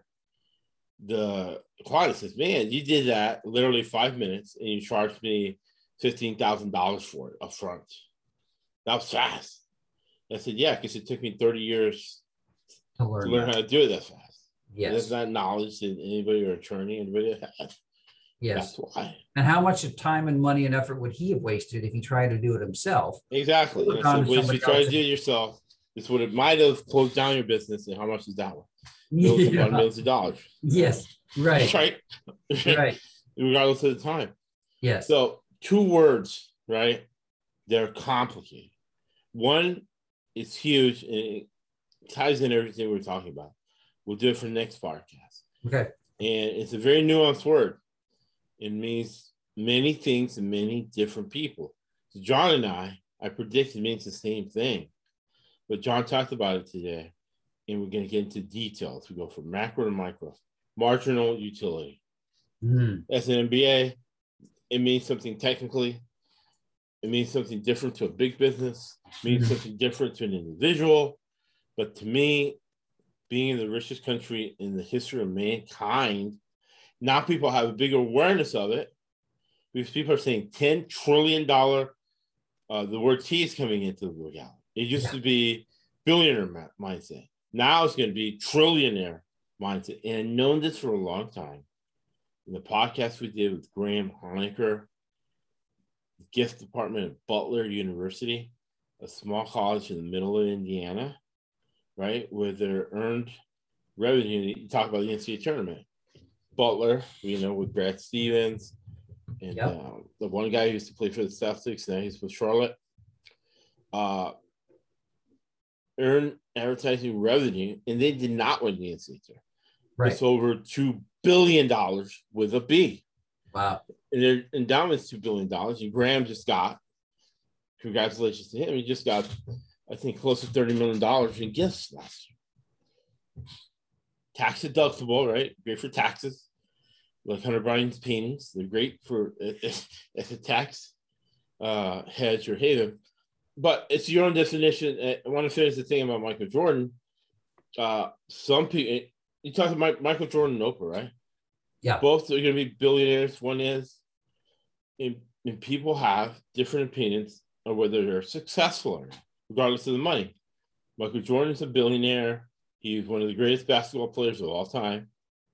the client says, man, you did that literally five minutes and you charged me fifteen thousand dollars for it up front. That was fast. I said, yeah, because it took me thirty years To to learn, learn that. how to do it that fast. Yes. That's not knowledge that anybody or attorney, anybody has. Yes. That's why. And how much of time and money and effort would he have wasted if he tried to do it himself? Exactly. Look And I on said, well, if you somebody try to else. do it yourself, this would have might have closed down your business. And how much is that one? Millions Yeah. upon millions of dollars. Yes. Right. Right. Right. Regardless of the time. Yes. So two words, right? They're complicated. One is huge and it ties in everything we're talking about. We'll do it for the next podcast. Okay. And it's a very nuanced word. It means many things to many different people. So John and I, I predict it means the same thing. But John talked about it today, and we're going to get into details. We go from macro to micro. Marginal utility. Mm. As an M B A, it means something technically. It means something different to a big business. It means Mhm. something different to an individual. But to me, being in the richest country in the history of mankind, now people have a bigger awareness of it because people are saying ten trillion dollars. Uh, the word T is coming into the vocabulary. It used Yeah. to be billionaire ma- mindset. Now it's going to be trillionaire mindset. And I've known this for a long time. In the podcast we did with Graham Honecker, the gift department at Butler University, a small college in the middle of Indiana, right, where they're earned revenue. You talk about the N C double A tournament. Butler, you know, with Brad Stevens, and Yep. uh, the one guy who used to play for the Celtics, now he's with Charlotte. Uh, earn advertising revenue, and they did not win the N C double A tournament. Right. It's over two billion dollars with a B. Wow. And their endowment's two billion dollars. And Graham just got, congratulations to him, he just got, I think, close to thirty million dollars in gifts last year. Tax deductible, right? Great for taxes. like Hunter Biden's paintings. They're great for as a tax uh, hedge or haven, but it's your own definition. I want to finish the thing about Michael Jordan. Uh, some people, you talk about Michael Jordan and Oprah, right? Yeah. Both are going to be billionaires. One is, and, and people have different opinions of whether they're successful or not, regardless of the money. Michael Jordan is a billionaire. He's one of the greatest basketball players of all time.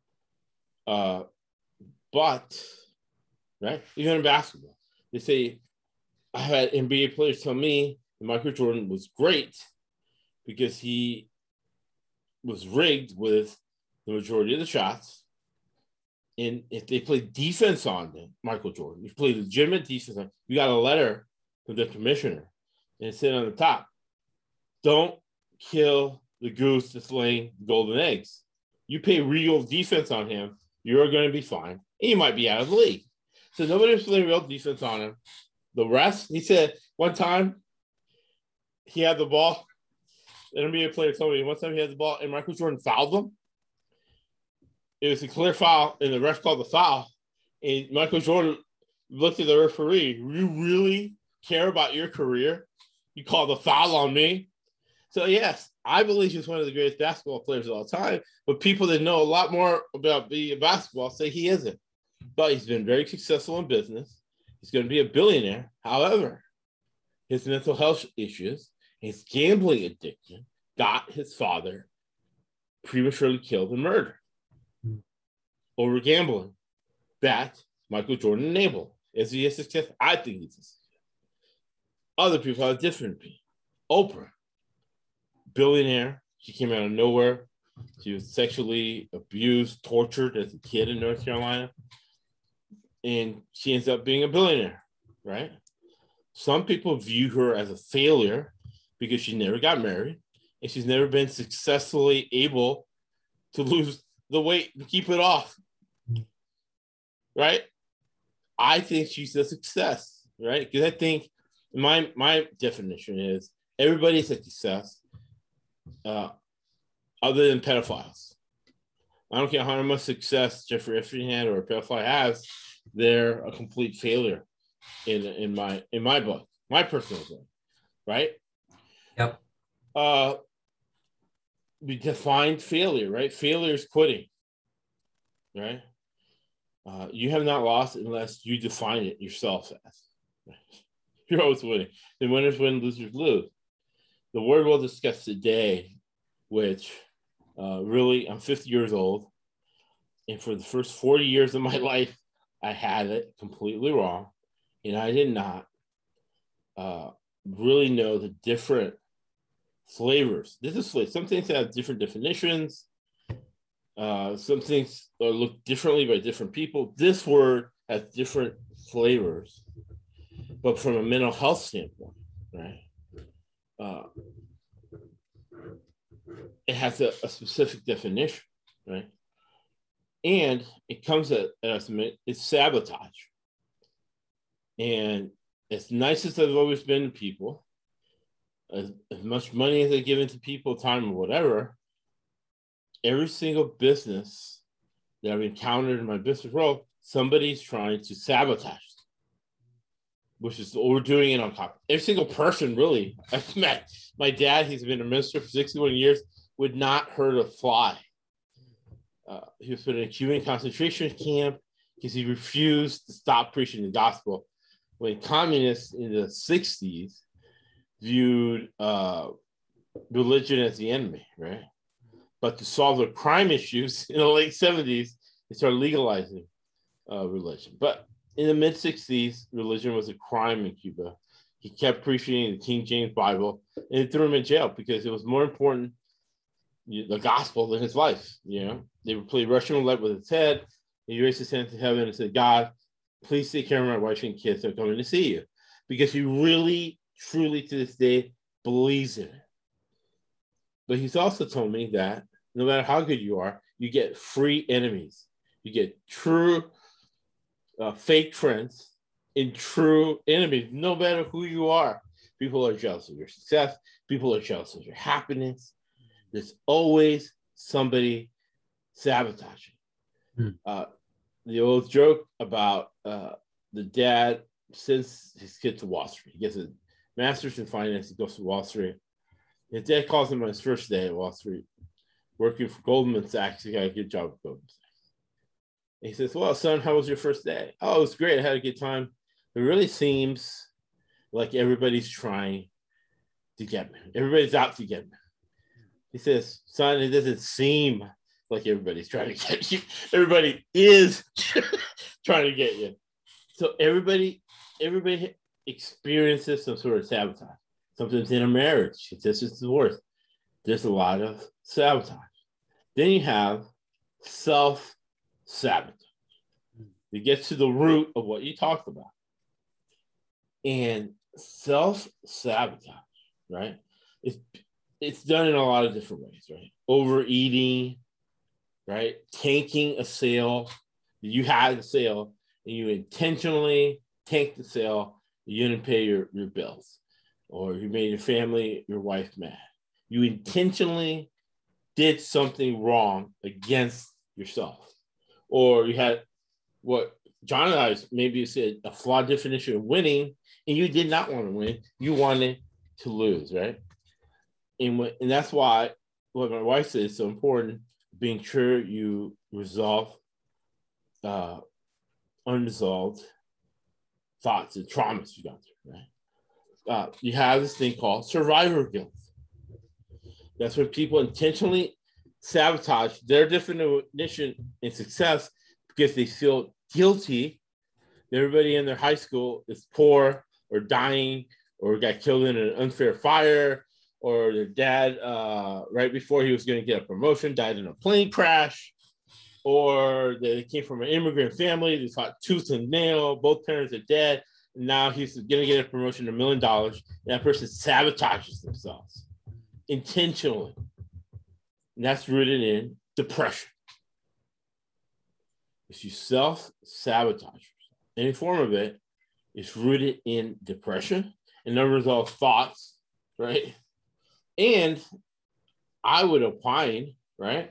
Uh, but, right, even in basketball, they say, I had N B A players tell me that Michael Jordan was great because he was rigged with the majority of the shots. And if they played defense on them, Michael Jordan, you played legitimate defense on, you got a letter from the commissioner, and it said on the top, don't kill the goose that's laying golden eggs. You pay real defense on him, you're going to be fine. And you might be out of the league. So nobody was playing real defense on him. The rest, he said one time he had the ball. An N B A player told me one time he had the ball and Michael Jordan fouled him. It was a clear foul, and the ref called the foul. And Michael Jordan looked at the referee. You really care about your career? You called the foul on me? So, yes, I believe he's one of the greatest basketball players of all time. But people that know a lot more about being basketball say he isn't. But he's been very successful in business. He's going to be a billionaire. However, his mental health issues, his gambling addiction got his father prematurely killed and murdered over gambling. That Michael Jordan enabled. Is he a success? I think he's a success. Other people have different opinions. Oprah, billionaire. She came out of nowhere. She was sexually abused, tortured as a kid in North Carolina. And she ends up being a billionaire, right? Some people view her as a failure because she never got married and she's never been successfully able to lose the weight and keep it off, right? I think she's a success, right? Because I think my my definition is everybody's a success uh, other than pedophiles. I don't care how much success Jeffrey Epstein had or a pedophile has, they're a complete failure in in my in my book, my personal book, right? Yep. Uh, we define failure, right? Failure is quitting, right? Uh, you have not lost unless you define it yourself as. Right? You're always winning. The winners win, losers lose. The word we'll discuss today, which uh, really, I'm fifty years old, and for the first forty years of my life, I had it completely wrong, and I did not uh, really know the different flavors. This is flavor. Some things have different definitions. Uh, some things are looked differently by different people. This word has different flavors, but from a mental health standpoint, right? Uh, it has a, a specific definition, right? And it comes at, at it's sabotage. And as nice as I've always been to people, as, as much money as I've given to people, time or whatever, every single business that I've encountered in my business role, somebody's trying to sabotage, which is what we're doing it on top. Every single person, really, I've met. My dad, he's been a minister for sixty-one years, would not hurt a fly. Uh, he was put in a Cuban concentration camp because he refused to stop preaching the gospel. When communists in the sixties viewed uh, religion as the enemy, right? But to solve the crime issues in the late seventies, they started legalizing uh, religion. But in the mid sixties, religion was a crime in Cuba. He kept preaching the King James Bible, and they threw him in jail because it was more important, the gospel, than his life. You know, they would play Russian roulette with his head. He raised his hand to heaven and said, God, please take care of my wife and kids. They're coming to see you. Because he really, truly, to this day, believes in it. But he's also told me that no matter how good you are, you get free enemies. You get true uh, fake friends and true enemies, no matter who you are. People are jealous of your success. People are jealous of your happiness. There's always somebody sabotaging. Hmm. Uh, the old joke about uh, the dad sends his kid to Wall Street. He gets a master's in finance. He goes to Wall Street. His dad calls him on his first day at Wall Street, working for Goldman Sachs. He got a good job at Goldman Sachs. And he says, well, son, how was your first day? Oh, it was great. I had a good time. It really seems like everybody's trying to get me. Everybody's out to get me. He says, son, it doesn't seem like everybody's trying to get you. Everybody is trying to get you. So everybody, everybody experiences some sort of sabotage. Sometimes in a marriage, it's just a divorce. There's a lot of sabotage. Then you have self-sabotage. It gets to the root of what you talked about. And self-sabotage, right? It's, it's done in a lot of different ways, right? Overeating, right? Tanking a sale. You had a sale and you intentionally tanked the sale. You didn't pay your, your bills, or you made your family, your wife mad. You intentionally did something wrong against yourself. Or you had what John and I maybe said a flawed definition of winning, and you did not want to win. You wanted to lose, right? And, when, and that's why what my wife says is so important, being sure you resolve uh, unresolved thoughts and traumas you got through, right? Uh, you have this thing called survivor guilt. That's when people intentionally sabotage their definition in success because they feel guilty. Everybody in their high school is poor or dying or got killed in an unfair fire, or their dad, uh, right before he was going to get a promotion, died in a plane crash, or they came from an immigrant family, they fought tooth and nail, both parents are dead, and now he's going to get a promotion, a million dollars, and that person sabotages themselves intentionally. And that's rooted in depression. If you self-sabotage yourself, any form of it is rooted in depression and unresolved thoughts, right? And I would opine, right,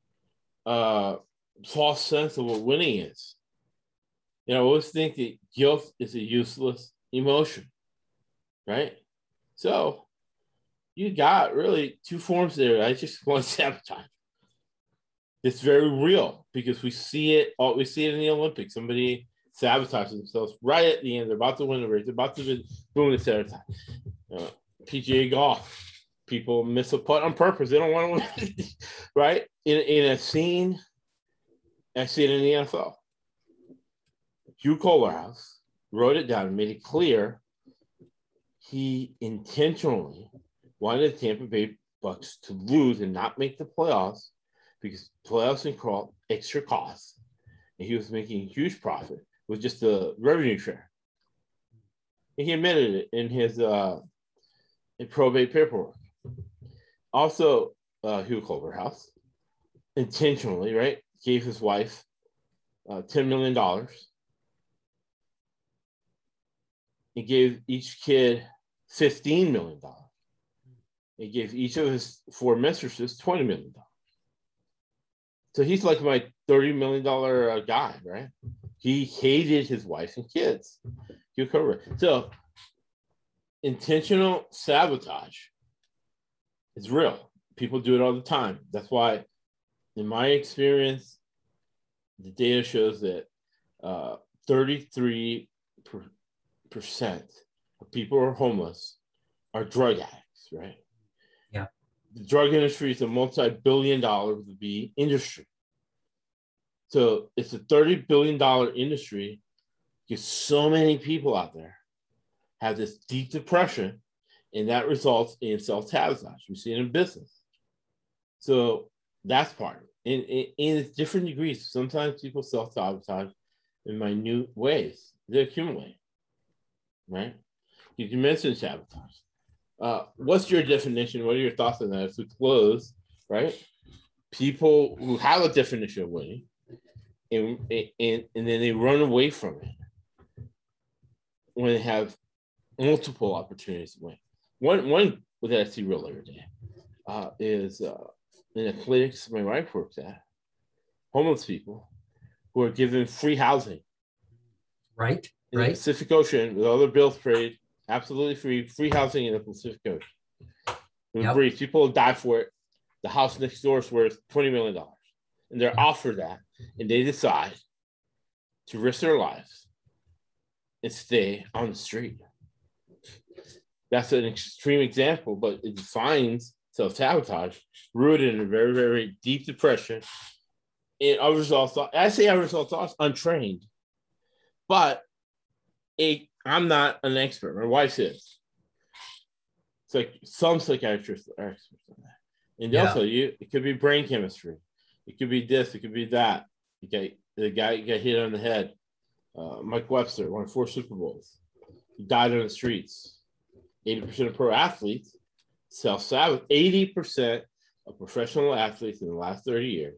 uh, false sense of what winning is. You know, I always think that guilt is a useless emotion, right? So you got really two forms there. I just want to sabotage. It's very real because we see it. Oh, we see it in the Olympics. Somebody sabotages themselves right at the end. They're about to win the race. They're about to win, boom, it's sabotage. Uh, P G A golf. People miss a putt on purpose. They don't want to win, right? In, in a scene, I see it in the N F L. Hugh Culverhouse wrote it down and made it clear he intentionally wanted the Tampa Bay Bucks to lose and not make the playoffs because playoffs incur extra costs. And he was making a huge profit with just the revenue share. And he admitted it in his uh, in probate paperwork. Also, uh, Hugh Culverhouse intentionally, right, gave his wife uh, ten million dollars. He gave each kid fifteen million dollars. He gave each of his four mistresses twenty million dollars. So he's like my thirty million dollars uh, guy, right? He hated his wife and kids. Hugh Culverhouse. So intentional sabotage is real. People do it all the time. That's why, in my experience, the data shows that uh, thirty-three percent of people who are homeless are drug addicts, right? Yeah. The drug industry is a multi-billion dollar with the industry. So it's a thirty billion dollars industry because so many people out there have this deep depression, and that results in self-sabotage. We see it in business. So that's part of it. And, and, and it's different degrees. Sometimes people self-sabotage in minute ways. They accumulate, right? You can mention sabotage. Uh, what's your definition? What are your thoughts on that? If we close, right? People who have a definition of winning, and, and, and then they run away from it when they have multiple opportunities to win. One, one that I see real every day uh, is uh, in the clinics my wife works at, homeless people who are given free housing. Right. In right. the Pacific Ocean with all their bills paid, absolutely free, free housing in the Pacific Ocean. In yep. brief, people will die for it. The house next door is worth twenty million dollars. And they're offered that. And they decide to risk their lives and stay on the street. That's an extreme example, but it defines self-sabotage, rooted in a very, very deep depression. And unresolved thoughts. I say unresolved thoughts, untrained. But it, I'm not an expert. My wife is. It's like some psychiatrists are experts on that. And they'll yeah. tell you it could be brain chemistry. It could be this. It could be that. Okay, the guy got hit on the head. Uh, Mike Webster won four Super Bowls. He died on the streets. eighty percent of pro athletes self-sabotage. eighty percent of professional athletes in the last thirty years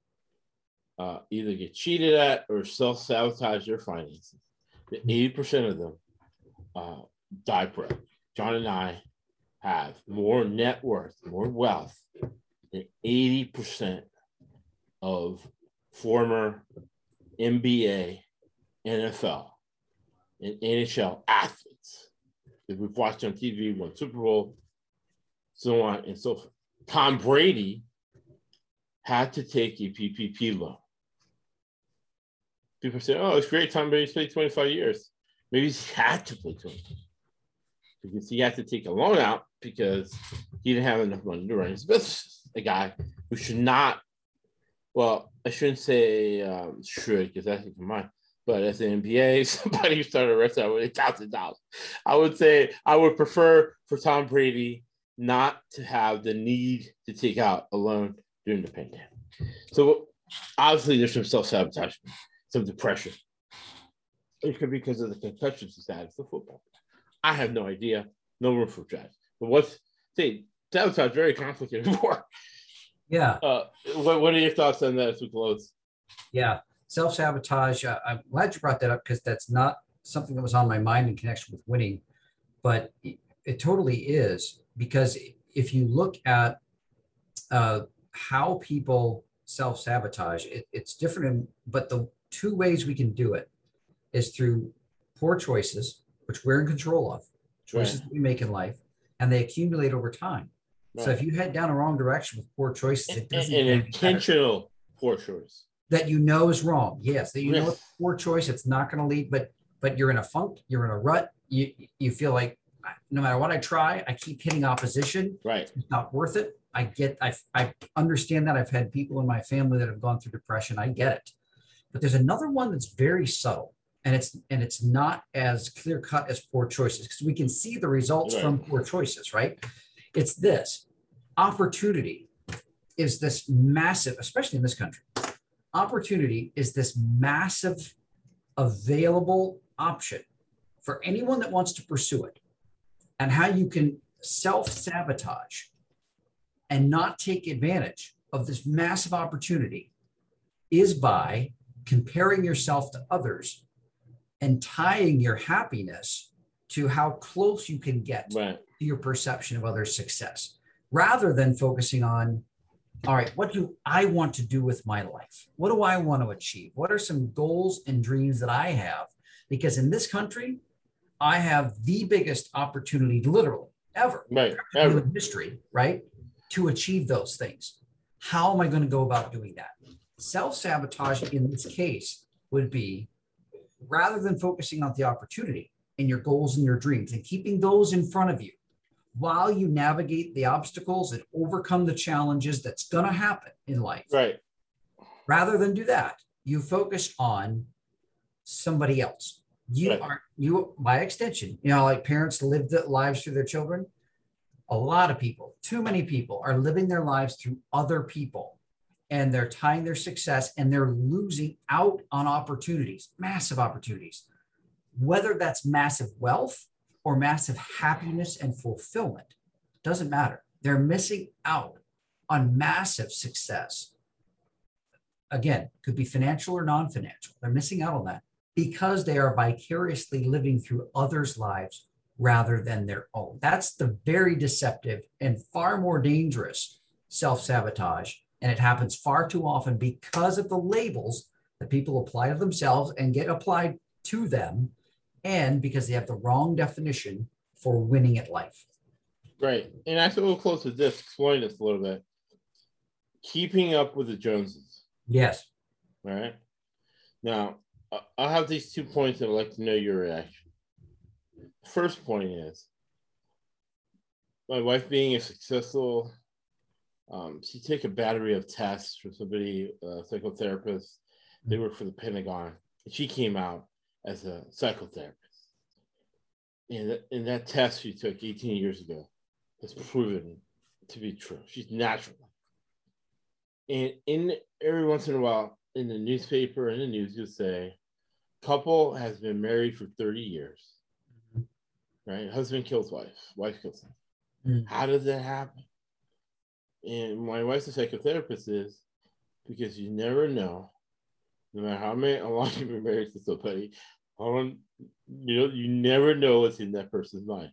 uh, either get cheated at or self-sabotage their finances. The eighty percent of them uh, die broke. John and I have more net worth, more wealth than eighty percent of former N B A, N F L, and N H L athletes that we've watched on T V, won Super Bowl, so on and so forth. Tom Brady had to take a P P P loan. People say, oh, it's great. Tom Brady's played twenty-five years. Maybe he had to play twenty-five because he had to take a loan out because he didn't have enough money to run his business. A guy who should not, well, I shouldn't say um, should because that's in mind, but as an N B A, somebody who started a restaurant with eight thousand dollars. I would say I would prefer for Tom Brady not to have the need to take out a loan during the pandemic. So obviously there's some self-sabotage, some depression. It could be because of the concussion status of football. I have no idea. No room for judge. But what's, see, sabotage is very complicated work. Yeah. Uh, what, what are your thoughts on that as we close? Yeah. Self-sabotage. Uh, I'm glad you brought that up because that's not something that was on my mind in connection with winning, but it, it totally is. Because if you look at uh, how people self-sabotage, it, it's different. In, but the two ways we can do it is through poor choices, which we're in control of, choices right. that we make in life, and they accumulate over time. Right. So if you head down a wrong direction with poor choices, it doesn't an intentional poor choice that you know is wrong. Yes, that you yes. know it's a poor choice. It's not going to lead, but but you're in a funk. You're in a rut. You you feel like no matter what I try, I keep hitting opposition. Right. It's not worth it. I get, I, I understand that. I've had people in my family that have gone through depression. I get it. But there's another one that's very subtle, and it's, and it's not as clear cut as poor choices because we can see the results right. from poor choices, right? It's this. Opportunity is this massive, especially in this country, opportunity is this massive available option for anyone that wants to pursue it. And how you can self-sabotage and not take advantage of this massive opportunity is by comparing yourself to others and tying your happiness to how close you can get right. to your perception of others' success, rather than focusing on, all right, what do I want to do with my life? What do I want to achieve? What are some goals and dreams that I have? Because in this country, I have the biggest opportunity, literally, ever, right, ever. in history, right, to achieve those things. How am I going to go about doing that? Self-sabotage in this case would be, rather than focusing on the opportunity and your goals and your dreams and keeping those in front of you while you navigate the obstacles and overcome the challenges that's going to happen in life. Right. Rather than do that, you focus on somebody else. You right. are, you, by extension, you know, like parents live their lives through their children. A lot of people, too many people are living their lives through other people, and they're tying their success and they're losing out on opportunities, massive opportunities, whether that's massive wealth or massive happiness and fulfillment, doesn't matter. They're missing out on massive success. Again, could be financial or non-financial. They're missing out on that because they are vicariously living through others' lives rather than their own. That's the very deceptive and far more dangerous self-sabotage. And it happens far too often because of the labels that people apply to themselves and get applied to them, and because they have the wrong definition for winning at life. Right. And I thought we'll close with this, explain this a little bit. Keeping up with the Joneses. Yes. All right. Now, I'll have these two points that I'd like to know your reaction. First point is, my wife being a successful, um, she took a battery of tests for somebody, a psychotherapist. They work for the Pentagon. And she came out as a psychotherapist. And, and that test she took eighteen years ago has proven to be true. She's natural. And in every once in a while, in the newspaper and the news, you'll say, couple has been married for thirty years, right? Husband kills wife, wife kills him. Mm. How does that happen? And my wife's a psychotherapist is because you never know, no matter how many, how long you've been married to somebody, how long, you know, you never know what's in that person's mind.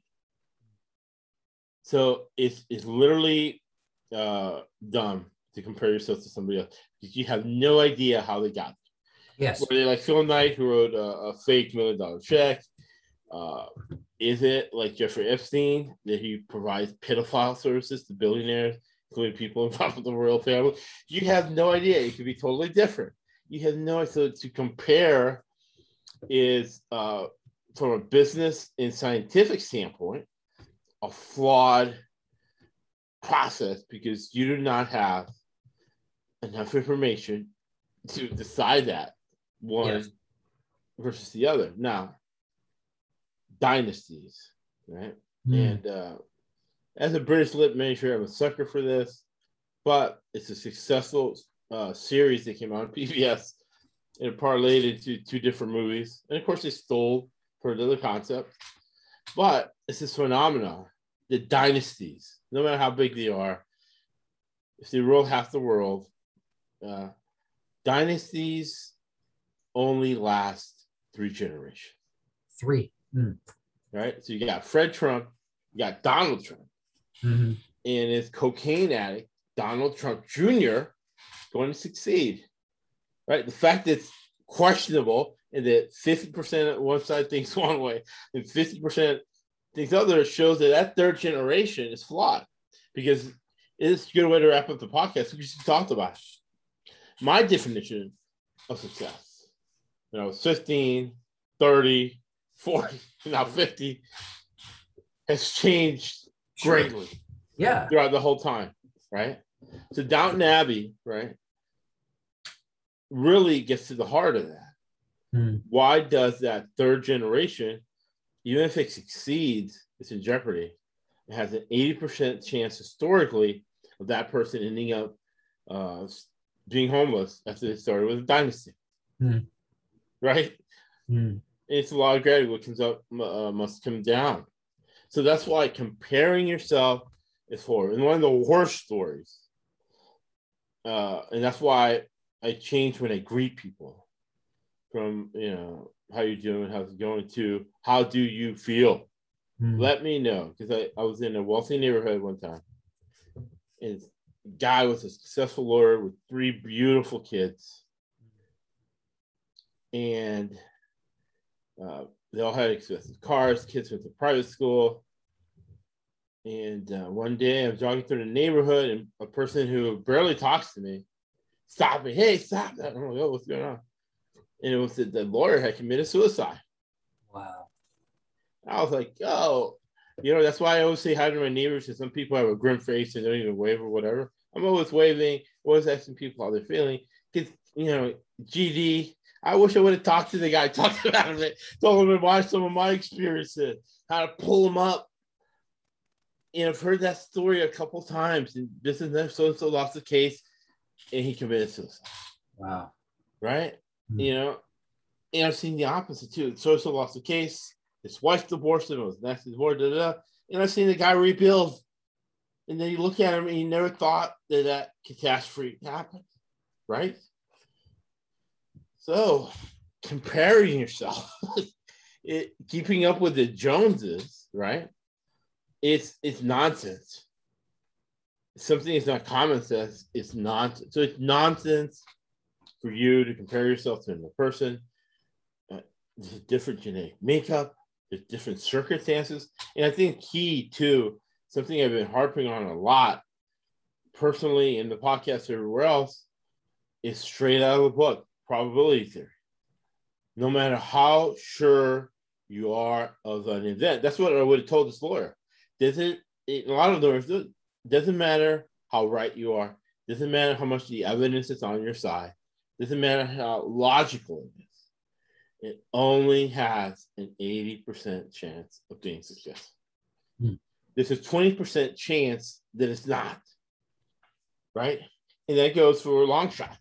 So it's it's literally uh, dumb to compare yourself to somebody else because you have no idea how they got there. Yes. Were they like Phil Knight, who wrote a, a fake million dollar check? Uh, is it like Jeffrey Epstein, that he provides pedophile services to billionaires, including people involved with the royal family? You have no idea. It could be totally different. You have no idea. So to compare is, uh, from a business and scientific standpoint, a flawed process because you do not have enough information to decide that one yes. versus the other. Now, dynasties, right? Mm. And uh, as a British lit major, I'm a sucker for this, but it's a successful uh, series that came out on P B S and it parlayed into two different movies. And of course, they stole for another concept, but it's this phenomenon, the dynasties, no matter how big they are, if they rule half the world, uh, dynasties only last three generations. Three. Mm. Right? So you got Fred Trump, you got Donald Trump, mm-hmm. and his cocaine addict, Donald Trump Junior, going to succeed. Right? The fact that it's questionable and that fifty percent of one side thinks one way and fifty percent thinks other shows that that third generation is flawed, because it's a good way to wrap up the podcast. We just talked about my definition of success. You know, fifteen, thirty, forty, now fifty has changed greatly. Yeah. Throughout the whole time, right? So Downton Abbey, right, really gets to the heart of that. Hmm. Why does that third generation, even if it succeeds, it's in jeopardy? It has an eighty percent chance historically of that person ending up uh, being homeless after they started with a dynasty. Hmm. Right? Hmm. It's a lot of gravity. What comes up uh, must come down. So that's why comparing yourself is horrible. And one of the worst stories. Uh, and that's why I change when I greet people from, you know, how you doing, how's it going, to how do you feel? Mm. Let me know. Because I, I was in a wealthy neighborhood one time. And a guy was a successful lawyer with three beautiful kids. And uh, they all had expensive cars. Kids went to private school. And uh, one day I'm jogging through the neighborhood and a person who barely talks to me stopped me. Hey, stop that. I'm like, oh, what's going on? And it was that the lawyer had committed suicide. Wow. I was like, oh, you know, that's why I always say hi to my neighbors, because some people have a grim face and don't even wave or whatever. I'm always waving, always asking people how they're feeling. Because, you know, G D, I wish I would have talked to the guy, talked about it, told him about some of my experiences, how to pull him up. And I've heard that story a couple times. And this is so and so lost the case, and he committed suicide. Wow. Right? Mm-hmm. You know, and I've seen the opposite too. So and so lost the case. His wife divorced him. It was next divorce. Da, da, da. And I've seen the guy rebuild. And then you look at him, and you never thought that that catastrophe happened. Right? So comparing yourself, it, keeping up with the Joneses, right? It's it's nonsense. Something is not common sense. It's nonsense. So it's nonsense for you to compare yourself to another person. Uh, there's a different genetic makeup, there's different circumstances. And I think key to something I've been harping on a lot personally in the podcast everywhere else is straight out of the book, probability theory. No matter how sure you are of an event, that's what I would have told this lawyer. Doesn't a lot of lawyers do? Doesn't matter how right you are. Doesn't matter how much the evidence is on your side. Doesn't matter how logical it is. It only has an eighty percent chance of being successful. Hmm. There's a twenty percent chance that it's not. Right? And that goes for long shots.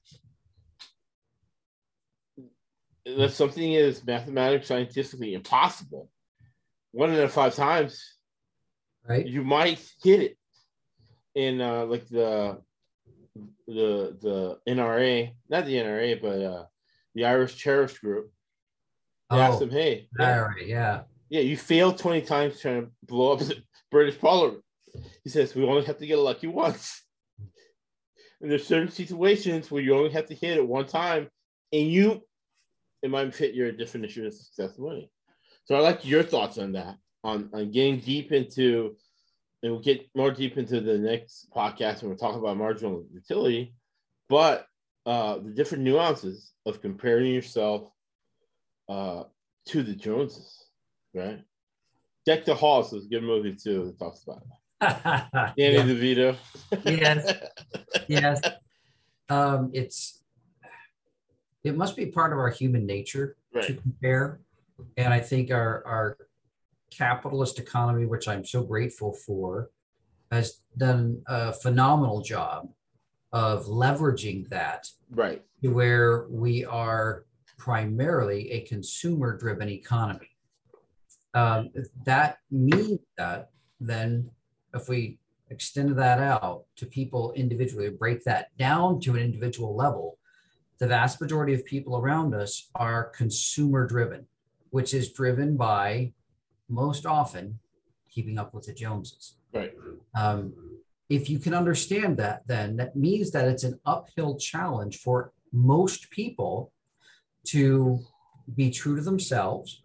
Unless something is mathematically, scientifically impossible, one out of five times, right, you might hit it. In uh, like the the the N R A, not the N R A, but uh, the Irish Terrorist Group. They oh, asked them, "Hey, yeah, right, yeah, yeah, you failed twenty times trying to blow up the British Parliament." He says, "We only have to get lucky once." And there's certain situations where you only have to hit it one time, and you, it might fit your definition of success and winning. So I like your thoughts on that, on, on getting deep into, and we'll get more deep into the next podcast, and we'll talk about marginal utility, but uh, the different nuances of comparing yourself uh, to the Joneses, right? Deck the Halls is a good movie too that talks about it. Danny yeah. DeVito. Yes. Yes. Um, it's it must be part of our human nature right. to compare. And I think our our capitalist economy, which I'm so grateful for, has done a phenomenal job of leveraging that right to where we are primarily a consumer-driven economy. Um, that means that then if we extend that out to people individually, break that down to an individual level, the vast majority of people around us are consumer driven, which is driven by most often keeping up with the Joneses. Right. Um, if you can understand that, then that means that it's an uphill challenge for most people to be true to themselves,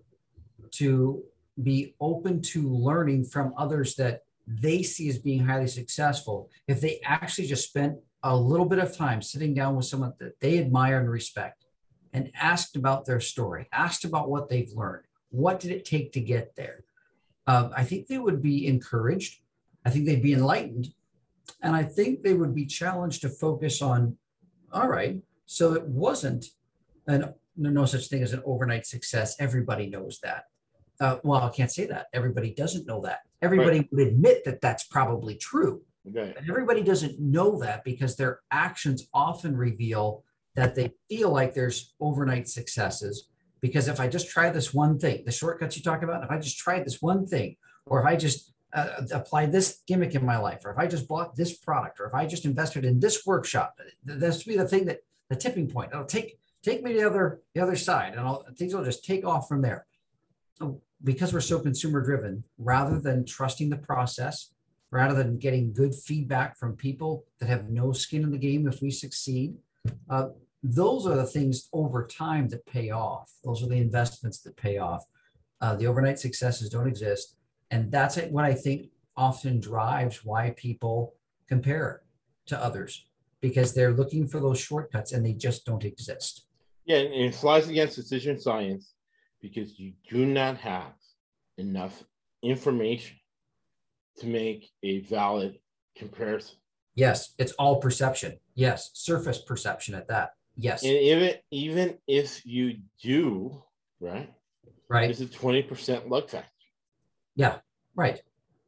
to be open to learning from others that they see as being highly successful. If they actually just spent a little bit of time sitting down with someone that they admire and respect and asked about their story, asked about what they've learned, what did it take to get there? Um, I think they would be encouraged. I think they'd be enlightened. And I think they would be challenged to focus on, all right, so it wasn't an, no such thing as an overnight success. Everybody knows that. Uh, well, I can't say that. Everybody doesn't know that. Everybody right. would admit that that's probably true. Okay. But everybody doesn't know that because their actions often reveal that they feel like there's overnight successes. Because if I just try this one thing, the shortcuts you talk about, if I just tried this one thing, or if I just uh, applied this gimmick in my life, or if I just bought this product, or if I just invested in this workshop, this would be the thing that the tipping point. It'll take take me to the other the other side, and I'll, things will just take off from there. So because we're so consumer driven, rather than trusting the process, rather than getting good feedback from people that have no skin in the game if we succeed, uh, those are the things over time that pay off. Those are the investments that pay off. Uh, the overnight successes don't exist. And that's what I think often drives why people compare to others, because they're looking for those shortcuts and they just don't exist. Yeah, and it flies against decision science because you do not have enough information to make a valid comparison. Yes, it's all perception. Yes, surface perception at that. Yes. And even, even if you do, right? Right. It's a twenty percent luck factor. Yeah, right.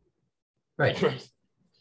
Right. Right.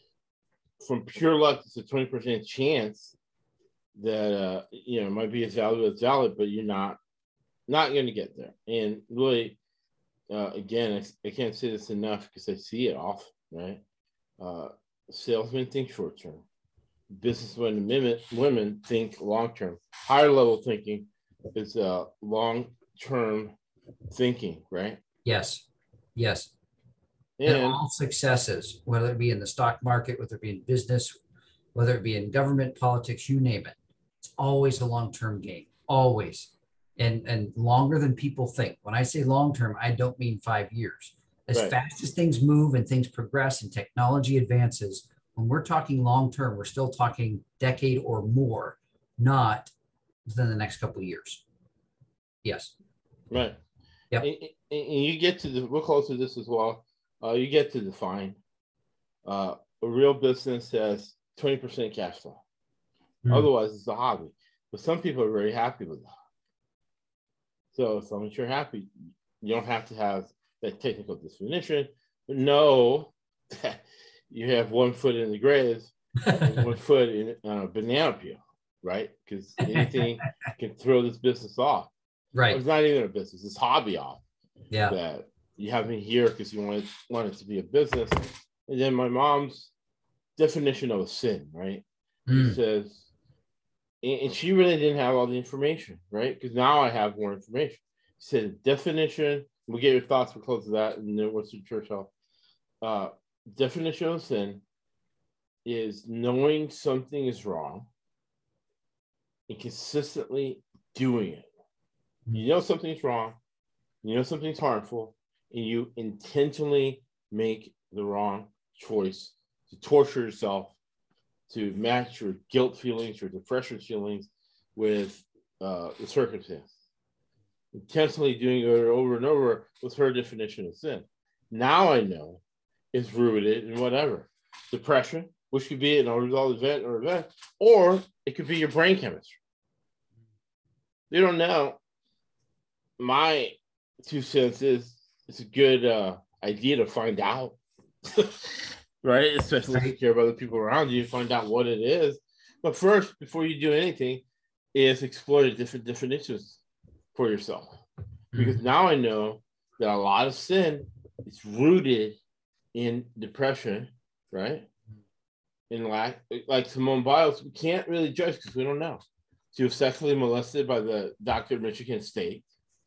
From pure luck, it's a twenty percent chance that, uh, you know, it might be as valid as valid, but you're not, not going to get there. And really, uh, again, I, I can't say this enough because I see it often, right? Uh, salesmen think short term. Businessmen and women, women think long term. Higher level thinking is uh, long term thinking, right? Yes. Yes. And, and all successes, whether it be in the stock market, whether it be in business, whether it be in government, politics, you name it. It's always a long-term game, always. And, and longer than people think. When I say long-term, I don't mean five years. As Right. fast as things move and things progress and technology advances, when we're talking long-term, we're still talking decade or more, not within the next couple of years. Yes. Right. Yep. And, and you get to the, we're close to this as well. Uh, you get to define uh, a real business has twenty percent cash flow. Mm. Otherwise, it's a hobby. But some people are very happy with that. So as long as you're happy, you don't have to have that technical definition. But know that you have one foot in the grave and one foot in uh, a banana peel, right? Because anything can throw this business off. Right. It's not even a business, it's hobby off. Yeah. That you have me here because you want, want it to be a business. And then my mom's definition of a sin, right? Mm. She says, and she really didn't have all the information, right? Because now I have more information. She said, definition, we'll get your thoughts, we'll close to that, and then what's the church health? Uh, definition of sin is knowing something is wrong and consistently doing it. You know something's wrong, you know something's harmful, and you intentionally make the wrong choice to torture yourself, to match your guilt feelings, your depression feelings with uh, the circumstance. Intentionally doing it over and over was her definition of sin. Now I know it's rooted in whatever. Depression, which could be an unresolved event or event, or it could be your brain chemistry. You don't know. My two cents is it's a good uh, idea to find out. Right? Especially if you care about the people around you, find out what it is. But first, before you do anything, is explore the different definitions for yourself. Because mm-hmm. now I know that a lot of sin is rooted in depression, right? In lack, like Simone Biles, we can't really judge because we don't know. She was sexually molested by the doctor of Michigan State.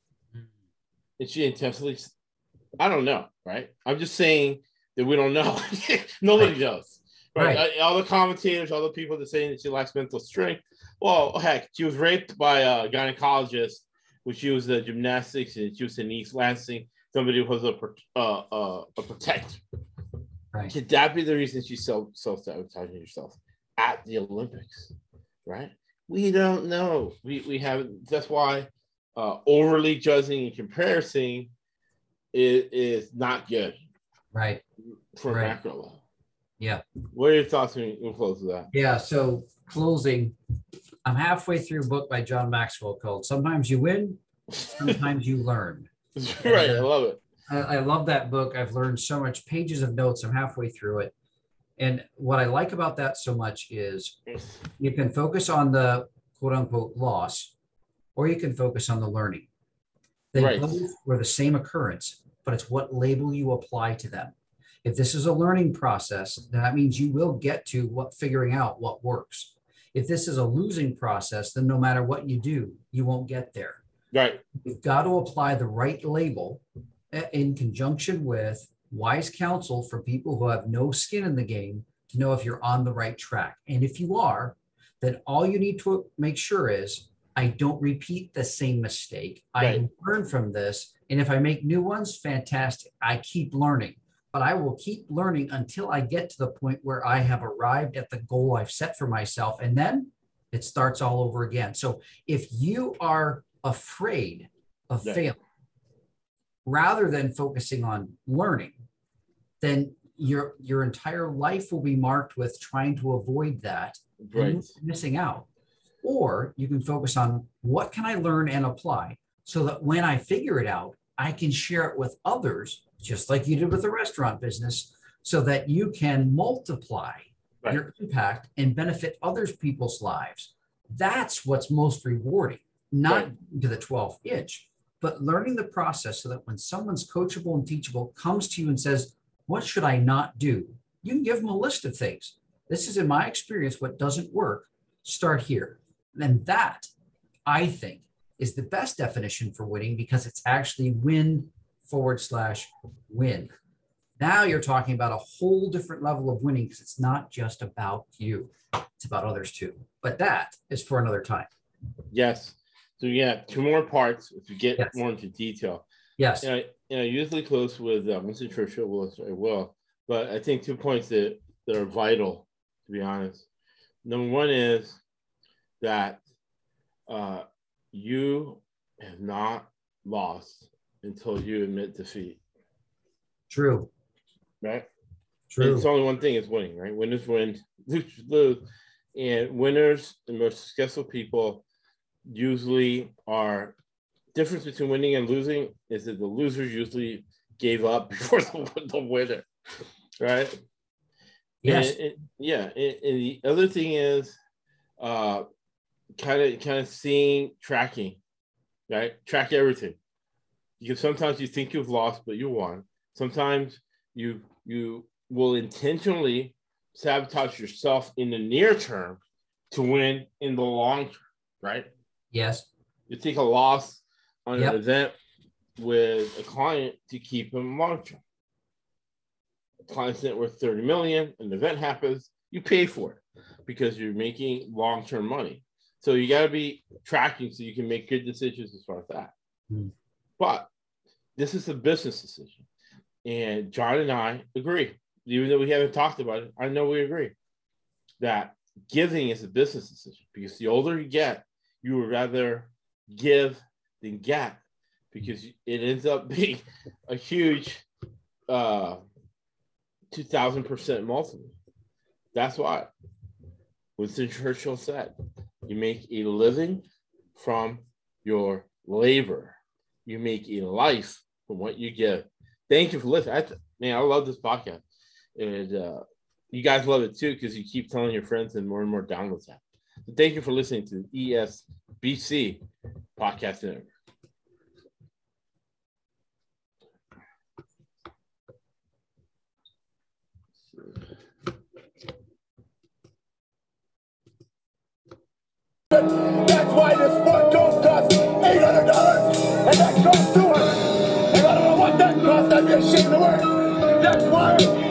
And she intentionally, I don't know, right? I'm just saying that we don't know. Nobody right. knows. Right? right. All the commentators, all the people that say that she lacks mental strength. Well, heck, she was raped by a gynecologist when she was a gymnastics and she was in East Lansing. Somebody who was a, uh, uh, a protector. Right. Could that be the reason she's self sabotaging herself at the Olympics? Right? We don't know. We we have. That's why uh, overly judging and comparison is is not good. Right. For right. macro level. Yeah. What are your thoughts when you close with that? Yeah. So closing, I'm halfway through a book by John Maxwell called Sometimes You Win, Sometimes You Learn. Right. And, uh, I love it. I, I love that book. I've learned so much, pages of notes. I'm halfway through it. And what I like about that so much is you can focus on the quote unquote loss, or you can focus on the learning. They right. both were the same occurrence, but it's what label you apply to them. If this is a learning process, then that means you will get to what figuring out what works. If this is a losing process, then no matter what you do, you won't get there. Right. You've got to apply the right label in conjunction with wise counsel for people who have no skin in the game to know if you're on the right track. And if you are, then all you need to make sure is I don't repeat the same mistake. Right. I learn from this. And if I make new ones, fantastic. I keep learning. But I will keep learning until I get to the point where I have arrived at the goal I've set for myself. And then it starts all over again. So if you are afraid of yeah. failing, rather than focusing on learning, then your, your entire life will be marked with trying to avoid that right. and missing out. Or you can focus on what can I learn and apply so that when I figure it out, I can share it with others, just like you did with the restaurant business, so that you can multiply right. your impact and benefit others people's lives. That's what's most rewarding, not right. to the twelfth inch, but learning the process so that when someone's coachable and teachable comes to you and says, what should I not do? You can give them a list of things. This is, in my experience, what doesn't work. Start here. And that, I think, is the best definition for winning because it's actually win forward slash win. Now you're talking about a whole different level of winning because it's not just about you. It's about others too. But that is for another time. Yes. So yeah, two more parts if you get Yes. more into detail. Yes. And I, and I usually close with uh, Winston Churchill, will I will, but I think two points that, that are vital, to be honest. Number one is that uh, you have not lost until you admit defeat. True. Right? True. And it's only one thing, is winning, right? Winners win, losers lose. And winners, the most successful people, usually are, difference between winning and losing is that the losers usually gave up before the, the winner, right? Yes. And, and, yeah. And, and the other thing is uh, kind of kind of seeing, tracking, right? Track everything. Because sometimes you think you've lost, but you won. Sometimes you you will intentionally sabotage yourself in the near term to win in the long term, right? Yes. You take a loss on Yep. an event with a client to keep him long term. The client's net worth thirty million, an event happens, you pay for it because you're making long term money. So you got to be tracking so you can make good decisions as far as that. Mm. But this is a business decision. And John and I agree, even though we haven't talked about it, I know we agree that giving is a business decision because the older you get, you would rather give than get because it ends up being a huge uh, two thousand percent multiple. That's why Winston Churchill said, you make a living from your labor. You make a life from what you give. Thank you for listening. I, man, I love this podcast. And uh, you guys love it too because you keep telling your friends and more and more downloads happen. So thank you for listening to E S B C Podcast Network. That's why this one goes costs eight hundred dollars and that costs two hundred dollars. And I don't know what that costs, I'd be ashamed of the word. That's why